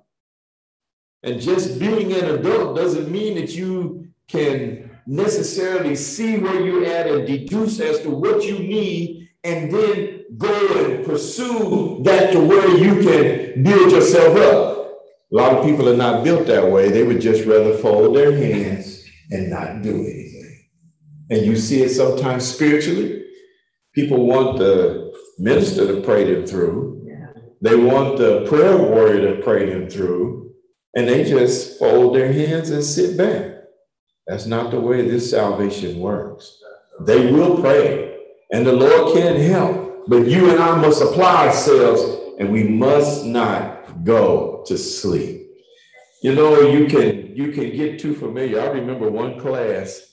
And just being an adult doesn't mean that you can necessarily see where you're at and deduce as to what you need and then go and pursue that to where you can build yourself up. A lot of people are not built that way. They would just rather fold their hands and not do anything. And you see it sometimes spiritually. People want the minister to pray them through. Yeah. They want the prayer warrior to pray them through. And they just fold their hands and sit back. That's not the way this salvation works. They will pray, and the Lord can help. But you and I must apply ourselves, and we must not go to sleep. You know, you can you can get too familiar. I remember one class.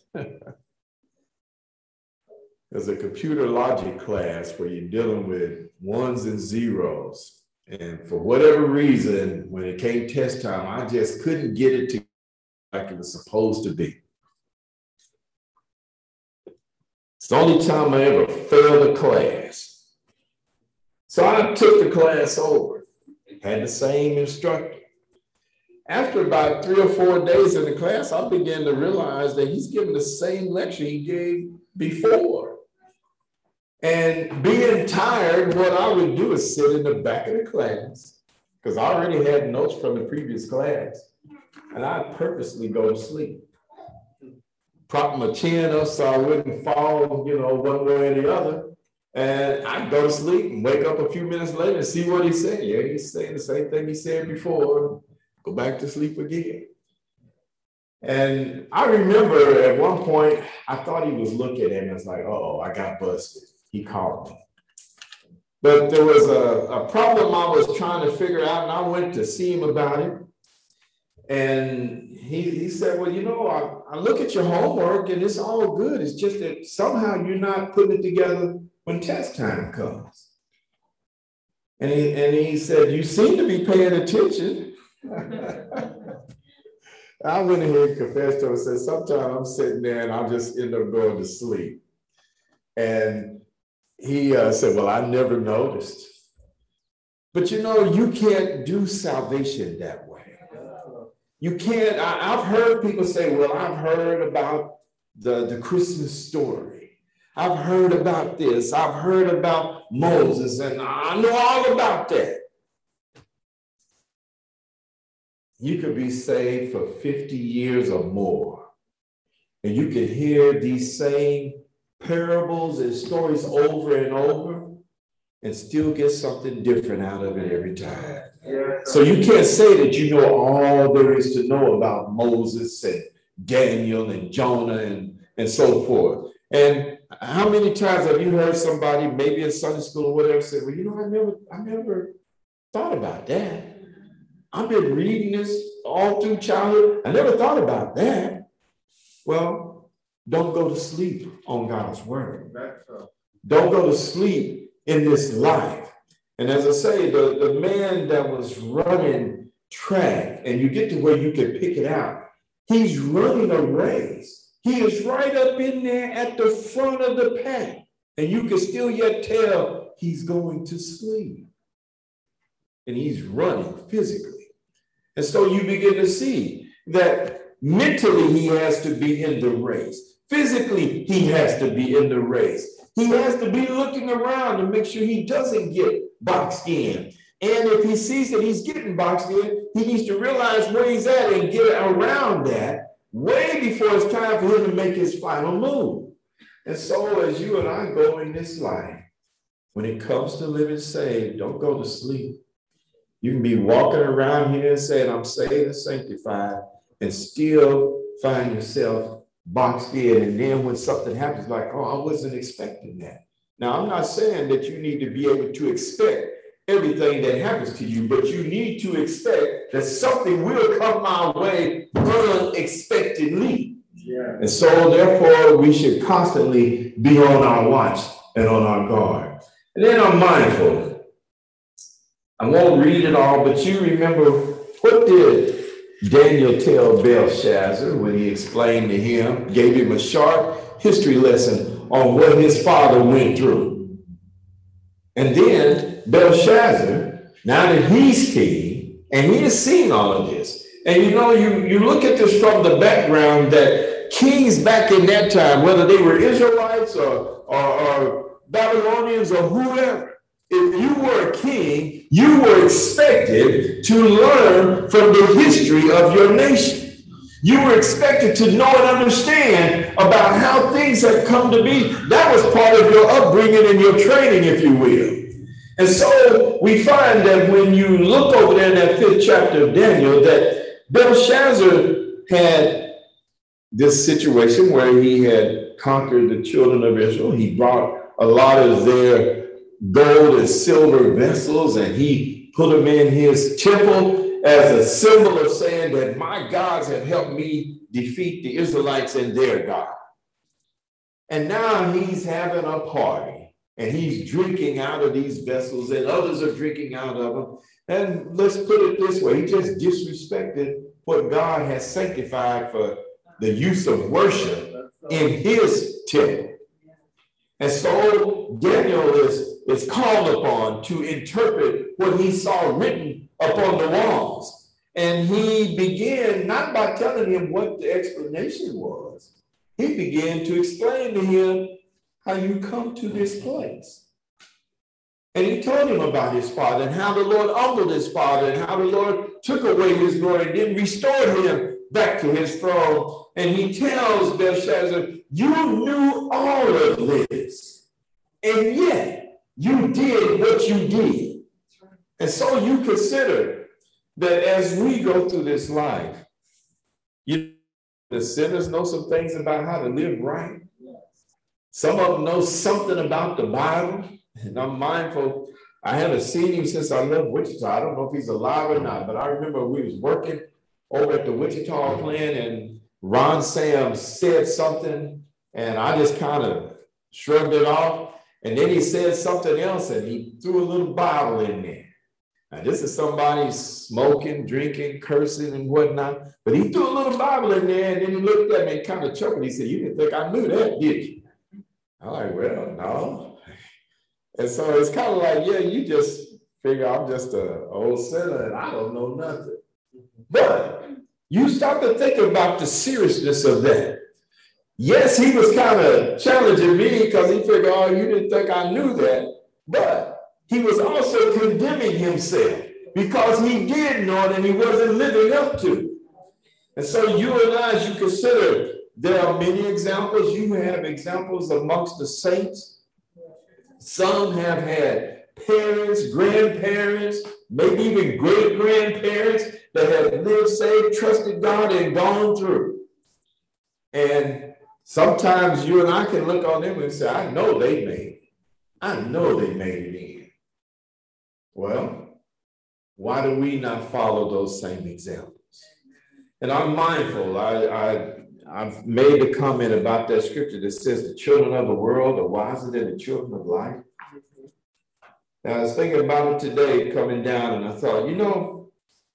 There's a computer logic class where you're dealing with ones and zeros. And for whatever reason, when it came test time, I just couldn't get it to like it was supposed to be. It's the only time I ever failed a class. So I took the class over, had the same instructor. After about three or four days in the class, I began to realize that he's giving the same lecture he gave before. And being tired, what I would do is sit in the back of the class, because I already had notes from the previous class, and I'd purposely go to sleep. Prop my chin up so I wouldn't fall, you know, one way or the other. And I go to sleep and wake up a few minutes later and see what he said. Yeah, he's saying the same thing he said before. Go back to sleep again. And I remember at one point, I thought he was looking at me. I was like, oh, I got busted. He called me. But there was a, a problem I was trying to figure out, and I went to see him about it. And he, he said, well, you know, I, I look at your homework and it's all good. It's just that somehow you're not putting it together when test time comes. And he, and he said, you seem to be paying attention. I went ahead and confessed to him and said, sometimes I'm sitting there and I'll just end up going to sleep. And he uh, said, well, I never noticed. But you know, you can't do salvation that way. You can't, I, I've heard people say, well, I've heard about the, the Christmas story. I've heard about this. I've heard about Moses, and I know all about that. You could be saved for fifty years or more, and you could hear these same parables and stories over and over and still get something different out of it every time. So you can't say that you know all there is to know about Moses and Daniel and Jonah and, and so forth. And how many times have you heard somebody, maybe in Sunday school or whatever, say, well, you know, I never, I never thought about that. I've been reading this all through childhood. I never thought about that. Well, don't go to sleep on God's word. Don't go to sleep in this life. And as I say, the, the man that was running track, and you get to where you can pick it out, he's running a race. He is right up in there at the front of the pack. And you can still yet tell he's going to sleep. And he's running physically. And so you begin to see that mentally he has to be in the race. Physically, he has to be in the race. He has to be looking around to make sure he doesn't get boxed in. And if he sees that he's getting boxed in, he needs to realize where he's at and get around that way before it's time for him to make his final move. And so as you and I go in this life, when it comes to living saved, don't go to sleep. You can be walking around here and saying, I'm saved and sanctified, and still find yourself boxed in. And then when something happens, like, oh, I wasn't expecting that. Now, I'm not saying that you need to be able to expect everything that happens to you, but you need to expect that something will come my way unexpectedly. Yeah. And so, therefore, we should constantly be on our watch and on our guard. And then I'm mindful. I won't read it all, but you remember, what did Daniel tell Belshazzar when he explained to him, gave him a sharp history lesson on what his father went through? And then Belshazzar, now that he's king, and he has seen all of this, and you know, you, you look at this from the background that kings back in that time, whether they were Israelites or, or, or Babylonians or whoever, if you were a king, you were expected to learn from the history of your nation. You were expected to know and understand about how things have come to be. That was part of your upbringing and your training, if you will. And so we find that when you look over there in that fifth chapter of Daniel, that Belshazzar had this situation where he had conquered the children of Israel. He brought a lot of their gold and silver vessels, and he put them in his temple as a symbol of saying that my gods have helped me defeat the Israelites and their God. And now he's having a party, and he's drinking out of these vessels, and others are drinking out of them. And let's put it this way, he just disrespected what God has sanctified for the use of worship in his temple. And so Daniel is is called upon to interpret what he saw written upon the walls. And he began not by telling him what the explanation was. He began to explain to him how you come to this place. And he told him about his father and how the Lord humbled his father and how the Lord took away his glory and then restored him back to his throne. And he tells Belshazzar, you knew all of this. And yet you did what you did. And so you consider that as we go through this life, you the sinners know some things about how to live right. Some of them know something about the Bible. And I'm mindful, I haven't seen him since I left Wichita. I don't know if he's alive or not, but I remember we was working over at the Wichita plant and Ron Sam said something and I just kind of shrugged it off. And then he said something else and he threw a little Bible in there. Now, this is somebody smoking, drinking, cursing, and whatnot. But he threw a little Bible in there, and then he looked at me and kind of chuckled. He said, "You didn't think I knew that, did you?" I'm like, "Well, no." And so it's kind of like, yeah, you just figure I'm just an old sinner, and I don't know nothing. But you start to think about the seriousness of that. Yes, he was kind of challenging me because he figured, "Oh, you didn't think I knew that." But he was also condemning himself because he did know it and he wasn't living up to it. And so you and I, as you consider, there are many examples. You have examples amongst the saints. Some have had parents, grandparents, maybe even great-grandparents that have lived, saved, trusted God, and gone through. And sometimes you and I can look on them and say, "I know they made it. I know they made it in." Well, why do we not follow those same examples? And I'm mindful, I, I, I've made a comment about that scripture that says the children of the world are wiser than the children of light. And I was thinking about it today coming down and I thought, you know,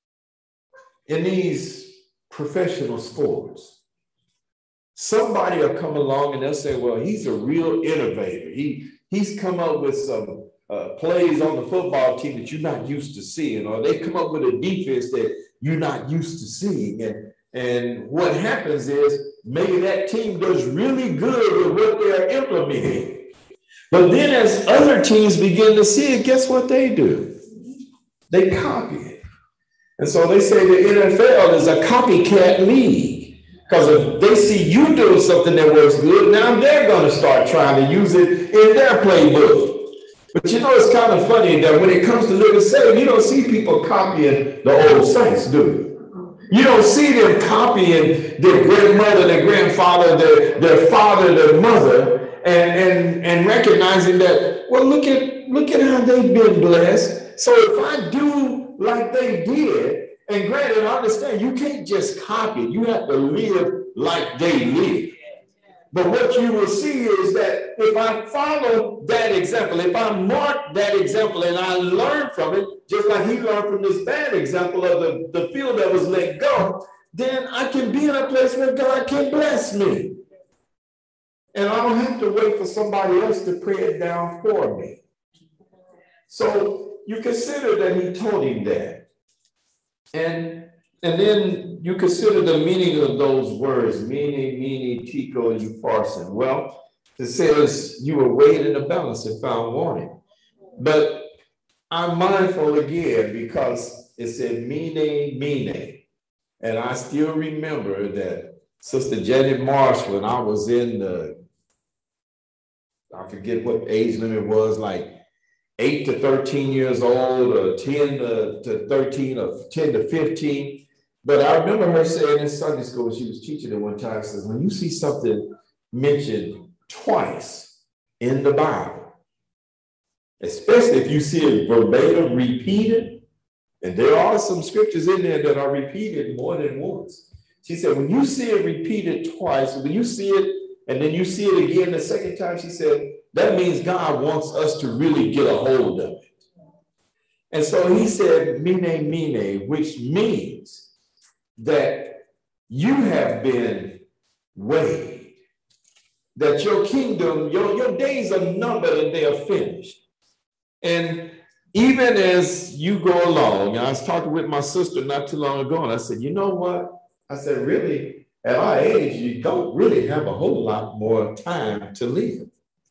in these professional sports, somebody will come along and they'll say, "Well, he's a real innovator. He, he's come up with some Uh, plays on the football team that you're not used to seeing," or they come up with a defense that you're not used to seeing. And, and what happens is maybe that team does really good with what they're implementing. But then as other teams begin to see it, guess what they do? They copy it. And so they say the N F L is a copycat league. Because if they see you doing something that works good, now they're going to start trying to use it in their playbook. But you know, it's kind of funny that when it comes to living saved, you don't see people copying the old saints, do you? You don't see them copying their grandmother, their grandfather, their, their father, their mother, and, and, and recognizing that, well, look at look at how they've been blessed. So if I do like they did, and granted, I understand you can't just copy, you have to live like they live. But what you will see is that if I follow that example, if I mark that example and I learn from it, just like he learned from this bad example of the, the field that was let go, then I can be in a place where God can bless me. And I don't have to wait for somebody else to pray it down for me. So you consider that he told him that. And And then you consider the meaning of those words, meaning, meaning, tico, and upharsin. Well, it says you were weighed in the balance and found wanting. But I'm mindful again because it said meaning, meaning. And I still remember that Sister Janet Marsh, when I was in the, I forget what age limit was, like eight to thirteen years old, or ten to thirteen, or ten to fifteen. But I remember her saying in Sunday school, when she was teaching it one time, says, when you see something mentioned twice in the Bible, especially if you see it verbatim repeated, and there are some scriptures in there that are repeated more than once. She said, when you see it repeated twice, when you see it, and then you see it again the second time, she said, that means God wants us to really get a hold of it. And so he said, mene, mene, which means that you have been weighed, that your kingdom, your, your days are numbered and they are finished. And even as you go along, I was talking with my sister not too long ago, and I said, you know what? I said, really, at our age, you don't really have a whole lot more time to live.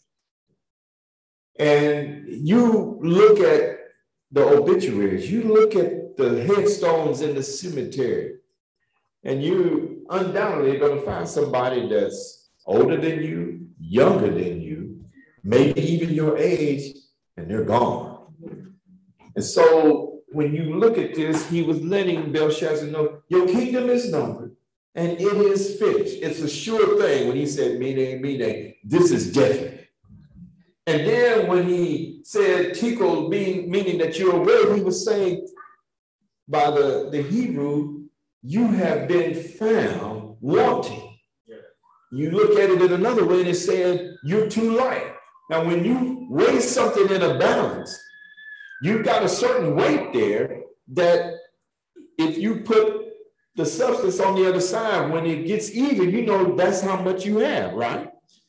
And you look at the obituaries, you look at the headstones in the cemetery, and you undoubtedly are going to find somebody that's older than you, younger than you, maybe even your age, and they're gone. And so when you look at this, he was letting Belshazzar know, your kingdom is numbered and it is finished. It's a sure thing when he said, mene, mene, this is definite. And then when he said tekel, mean, meaning that you're aware, he was saying by the, the Hebrew, you have been found wanting. Yeah. You look at it in another way and it said, you're too light. Now, when you weigh something in a balance, you've got a certain weight there that if you put the substance on the other side, when it gets even, you know that's how much you have, right?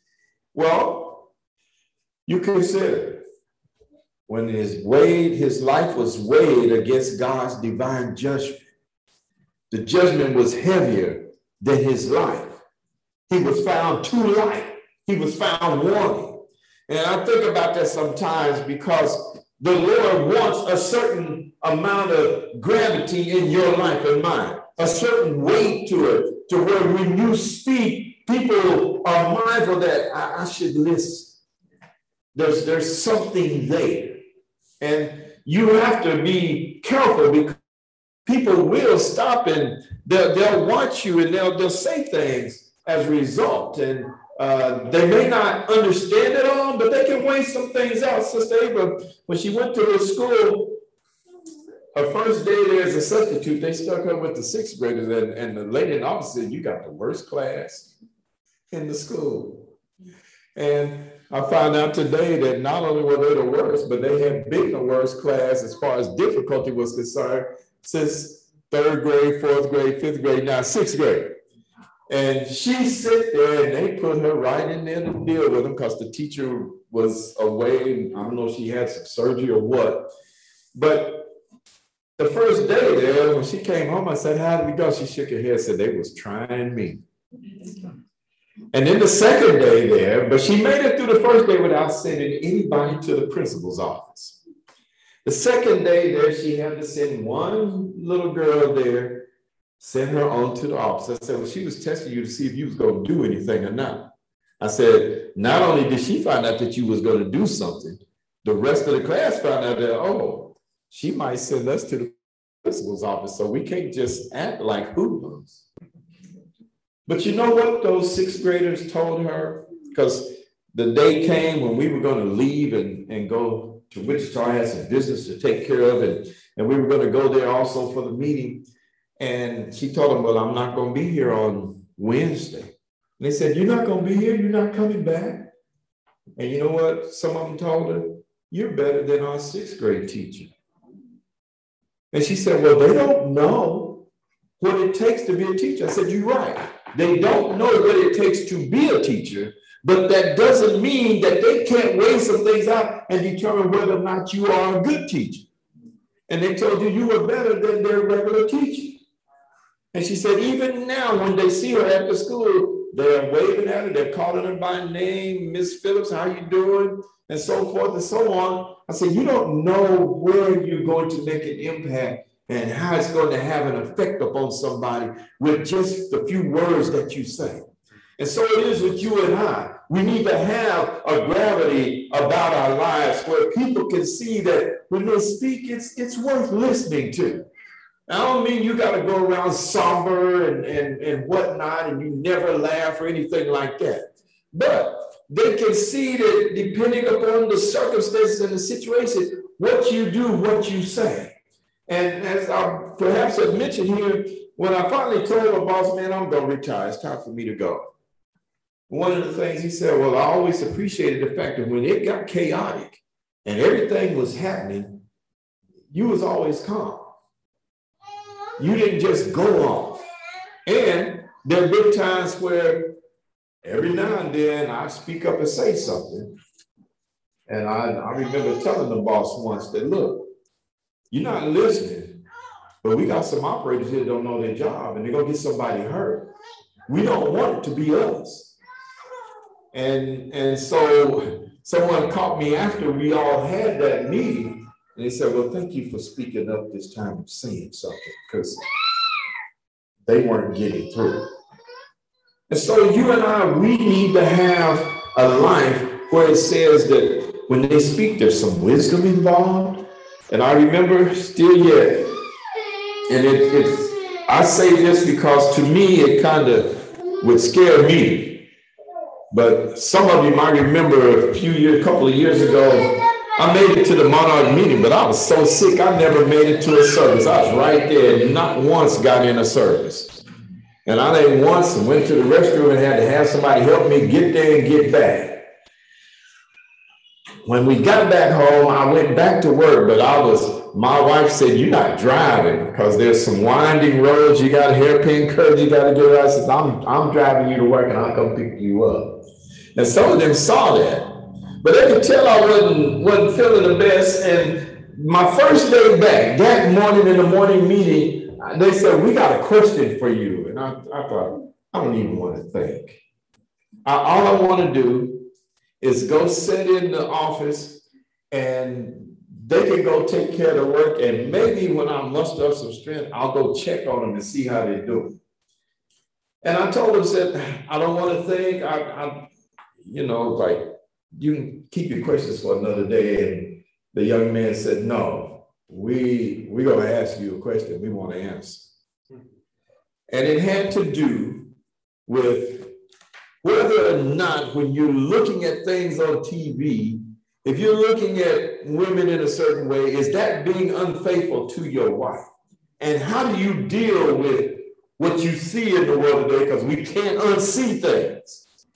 Well, you consider when his weighed, his life was weighed against God's divine judgment. The judgment was heavier than his life. He was found too light. He was found wanting. And I think about that sometimes because the Lord wants a certain amount of gravity in your life and mine, a certain weight to it, to where when you speak, people are mindful that I, I should listen. There's, there's something there. And you have to be careful because people will stop and they'll, they'll watch you and they'll, they'll say things as a result. And uh, they may not understand it all, but they can weigh some things out. Sister Ava, when she went to her school, her first day there as a substitute, they stuck her with the sixth graders, and, and the lady in the office said, you got the worst class in the school. And I found out today that not only were they the worst, but they had been the worst class as far as difficulty was concerned since third grade, fourth grade, fifth grade, now sixth grade. And she sat there and they put her right in there to deal with them because the teacher was away. I don't know if she had some surgery or what. But the first day there, when she came home, I said, how did we go? She shook her head and said, they was trying me. And then the second day there, but she made it through the first day without sending anybody to the principal's office. The second day there, she had to send one little girl there, send her on to the office. I said, well, she was testing you to see if you was going to do anything or not. I said, not only did she find out that you was going to do something, the rest of the class found out that, oh, she might send us to the principal's office, so we can't just act like hoodlums. But you know what those sixth graders told her? Because the day came when we were going to leave and, and go to Wichita. I had some business to take care of, and, and we were going to go there also for the meeting. And she told them, well, I'm not going to be here on Wednesday. And they said, you're not going to be here? You're not coming back? And you know what? Some of them told her, you're better than our sixth grade teacher. And she said, well, they don't know what it takes to be a teacher. I said, you're right. They don't know what it takes to be a teacher, but that doesn't mean that they can't weigh some things out and determine whether or not you are a good teacher. And they told you you were better than their regular teacher. And she said, even now, when they see her at the school, they're waving at her, they're calling her by name, Miss Phillips, how you doing? And so forth and so on. I said, you don't know where you're going to make an impact and how it's going to have an effect upon somebody with just the few words that you say. And so it is with you and I. We need to have a gravity about our lives where people can see that when they speak, it's, it's worth listening to. I don't mean you got to go around somber and, and, and whatnot, and you never laugh or anything like that. But they can see that depending upon the circumstances and the situation, what you do, what you say. And as I perhaps have mentioned here, when I finally told my boss, man, I'm going to retire. It's time for me to go. One of the things he said, well, I always appreciated the fact that when it got chaotic and everything was happening, you was always calm. You didn't just go off. And there have been times where every now and then I speak up and say something. And I, I remember telling the boss once that, look, you're not listening, but we got some operators here that don't know their job and they're going to get somebody hurt. We don't want it to be us. And, and so someone caught me after we all had that meeting and they said, well, thank you for speaking up this time and saying something because they weren't getting through. And so you and I, we need to have a life where it says that when they speak, there's some wisdom involved. And I remember still yet, and it, it's, I say this because to me, it kind of would scare me. But some of you might remember a few years, a couple of years ago, I made it to the Monarch meeting, but I was so sick, I never made it to a service. I was right there, not once got in a service. And I didn't once and went to the restroom and had to have somebody help me get there and get back. When we got back home, I went back to work, but I was, my wife said, you're not driving because there's some winding roads, you got hairpin curves, you got to get around. I said, I'm, I'm driving you to work and I'll come pick you up. And some of them saw that. But they could tell I wasn't, wasn't feeling the best. And my first day back, that morning in the morning meeting, they said, we got a question for you. And I, I thought, I don't even want to think. I, all I want to do is go sit in the office and they can go take care of the work. And maybe when I muster up some strength, I'll go check on them and see how they're doing. And I told them, said, I don't want to think. I, I you know, like, you can keep your questions for another day. And the young man said, no, we, we're going to ask you a question we want to answer. And it had to do with whether or not when you're looking at things on T V, if you're looking at women in a certain way, is that being unfaithful to your wife? And how do you deal with what you see in the world today? Because we can't unsee things.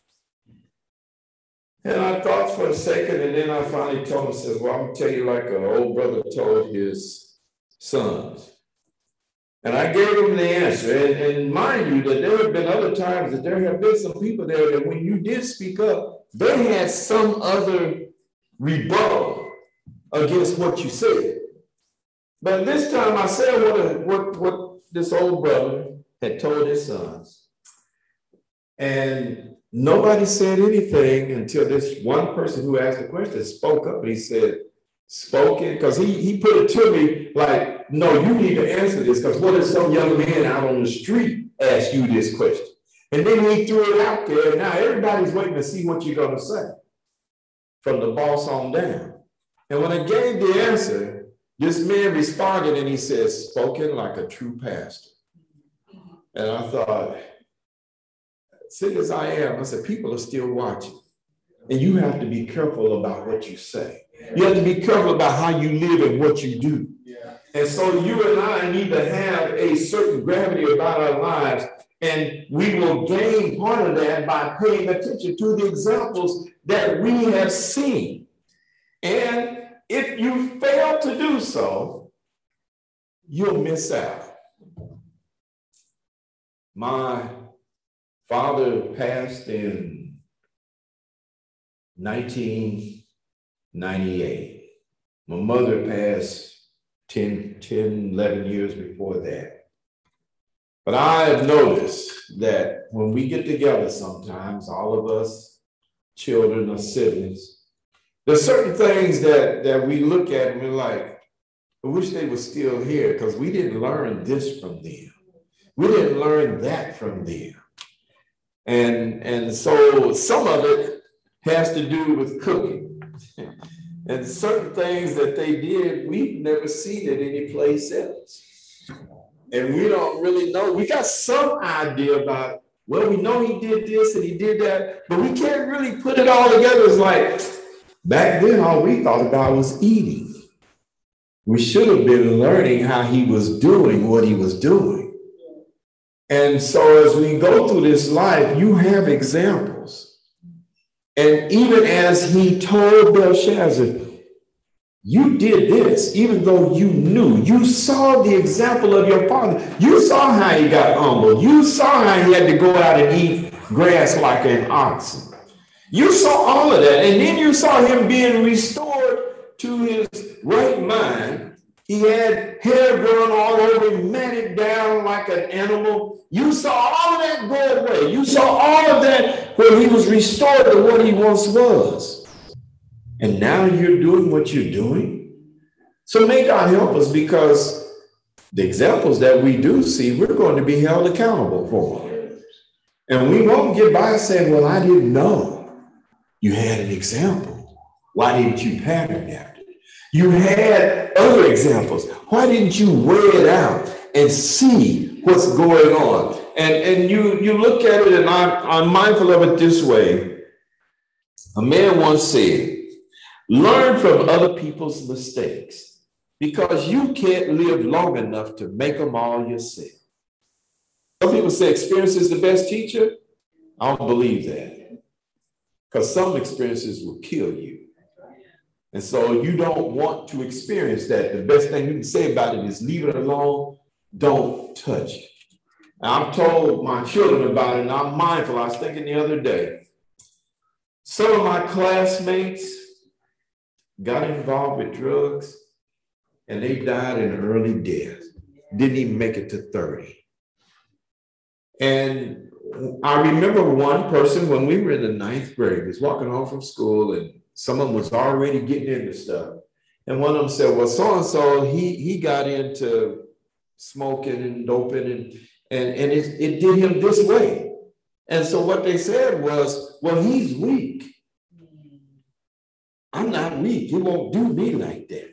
And I thought for a second, and then I finally told him, I said, well, I'm gonna tell you like an old brother told his sons. And I gave him the answer. And, and mind you, that there have been other times that there have been some people there that when you did speak up, they had some other rebuttal against what you said. But this time I said what, what, what this old brother had told his sons. And nobody said anything until this one person who asked the question spoke up and he said, spoken, because he, he put it to me like, no, you need to answer this, because what if some young man out on the street ask you this question? And then he threw it out there, and now everybody's waiting to see what you're going to say from the boss on down. And when I gave the answer, this man responded and he said, spoken like a true pastor. And I thought, sick as I am, I said, people are still watching. And you have to be careful about what you say. You have to be careful about how you live and what you do. Yeah. And so you and I need to have a certain gravity about our lives. And we will gain part of that by paying attention to the examples that we have seen. And if you fail to do so, you'll miss out. My father passed in nineteen ninety-eight. My mother passed ten, ten, eleven years before that. But I have noticed that when we get together sometimes, all of us, children or siblings, there's certain things that, that we look at and we're like, I wish they were still here because we didn't learn this from them. We didn't learn that from them. And, and so some of it has to do with cooking. And certain things that they did, we've never seen it anyplace else. And we don't really know. We got some idea about, well, we know he did this and he did that, but we can't really put it all together. It's like, back then, all we thought about was eating. We should have been learning how he was doing what he was doing. And so as we go through this life, you have examples. And even as he told Belshazzar, you did this, even though you knew, you saw the example of your father. You saw how he got humbled. You saw how he had to go out and eat grass like an oxen. You saw all of that. And then you saw him being restored to his right mind. He had hair growing all over him, matted down like an animal. You saw all of that go away. You saw all of that where he was restored to what he once was. And now you're doing what you're doing. So may God help us, because the examples that we do see, we're going to be held accountable for. And we won't get by saying, well, I didn't know. You had an example. Why didn't you pattern after it? You had other examples. Why didn't you weigh it out and see what's going on? And, and you, you look at it, and I'm, I'm mindful of it this way. A man once said, learn from other people's mistakes because you can't live long enough to make them all yourself. Some people say experience is the best teacher. I don't believe that, because some experiences will kill you. And so you don't want to experience that. The best thing you can say about it is leave it alone. Don't touch it. I've told my children about it, and I'm mindful. I was thinking the other day, some of my classmates got involved with drugs, and they died in early death. Didn't even make it to thirty. And I remember one person when we were in the ninth grade was walking home from school, and someone was already getting into stuff. And one of them said, well, so-and-so, he, he got into smoking and doping, and, and, and it, it did him this way. And so what they said was, well, he's weak. I'm not weak. You won't do me like that.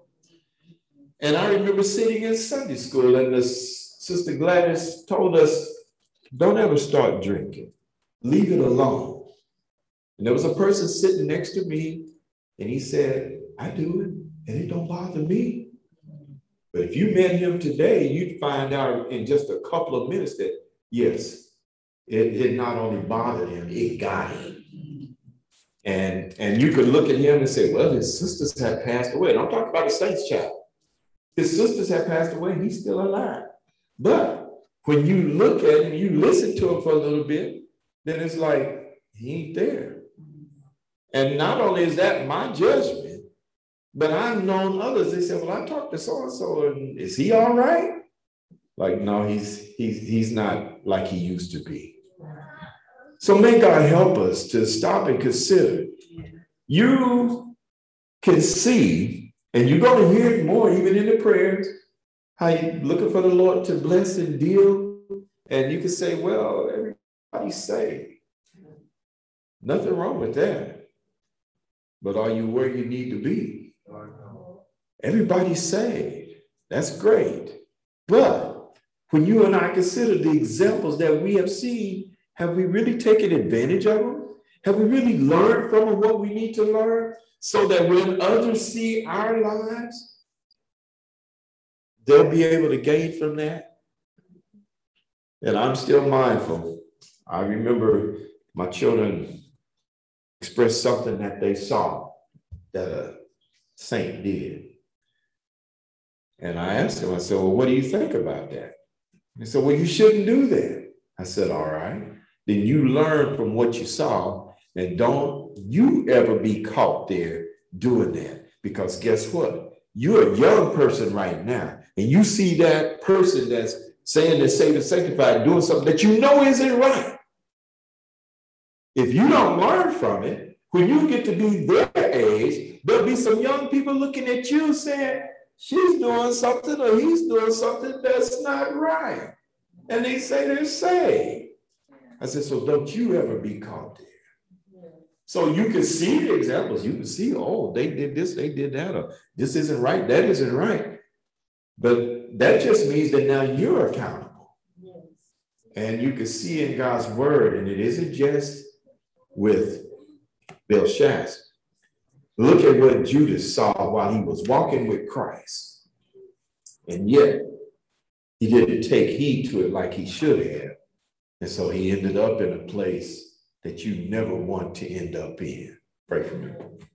And I remember sitting in Sunday school, and the Sister Gladys told us, don't ever start drinking. Leave it alone. And there was a person sitting next to me, and he said, I do it, and it don't bother me. But if you met him today, you'd find out in just a couple of minutes that, yes, it, it not only bothered him, it got him. And, and you could look at him and say, well, his sisters have passed away. And I'm talking about a saint's child. His sisters have passed away, and he's still alive. But when you look at him, you listen to him for a little bit, then it's like, he ain't there. And not only is that my judgment, but I've known others, they said, well, I talked to so-and-so, and is he all right? Like, no, he's, he's, he's not like he used to be. So may God help us to stop and consider. You can see, and you're going to hear it more even in the prayers, how you're looking for the Lord to bless and deal. And you can say, well, everybody's saved. Nothing wrong with that. But are you where you need to be? Everybody's saved. That's great. But when you and I consider the examples that we have seen, have we really taken advantage of them? Have we really learned from them what we need to learn so that when others see our lives, they'll be able to gain from that? And I'm still mindful. I remember my children expressed something that they saw that a saint did. And I asked them, I said, well, what do you think about that? They said, well, you shouldn't do that. I said, all right. Then you learn from what you saw, and don't you ever be caught there doing that. Because guess what? You're a young person right now, and you see that person that's saying they're saved and sanctified doing something that you know isn't right. If you don't learn from it, when you get to be their age, there'll be some young people looking at you saying, she's doing something or he's doing something that's not right. And they say they're saved. I said, so don't you ever be caught there. So you can see the examples. You can see, oh, they did this, they did that, or this isn't right, that isn't right. But that just means that now you're accountable. And you can see in God's word, and it isn't just with Belshazzar. Look at what Judas saw while he was walking with Christ. And yet, he didn't take heed to it like he should have. And so he ended up in a place that you never want to end up in. Pray for me.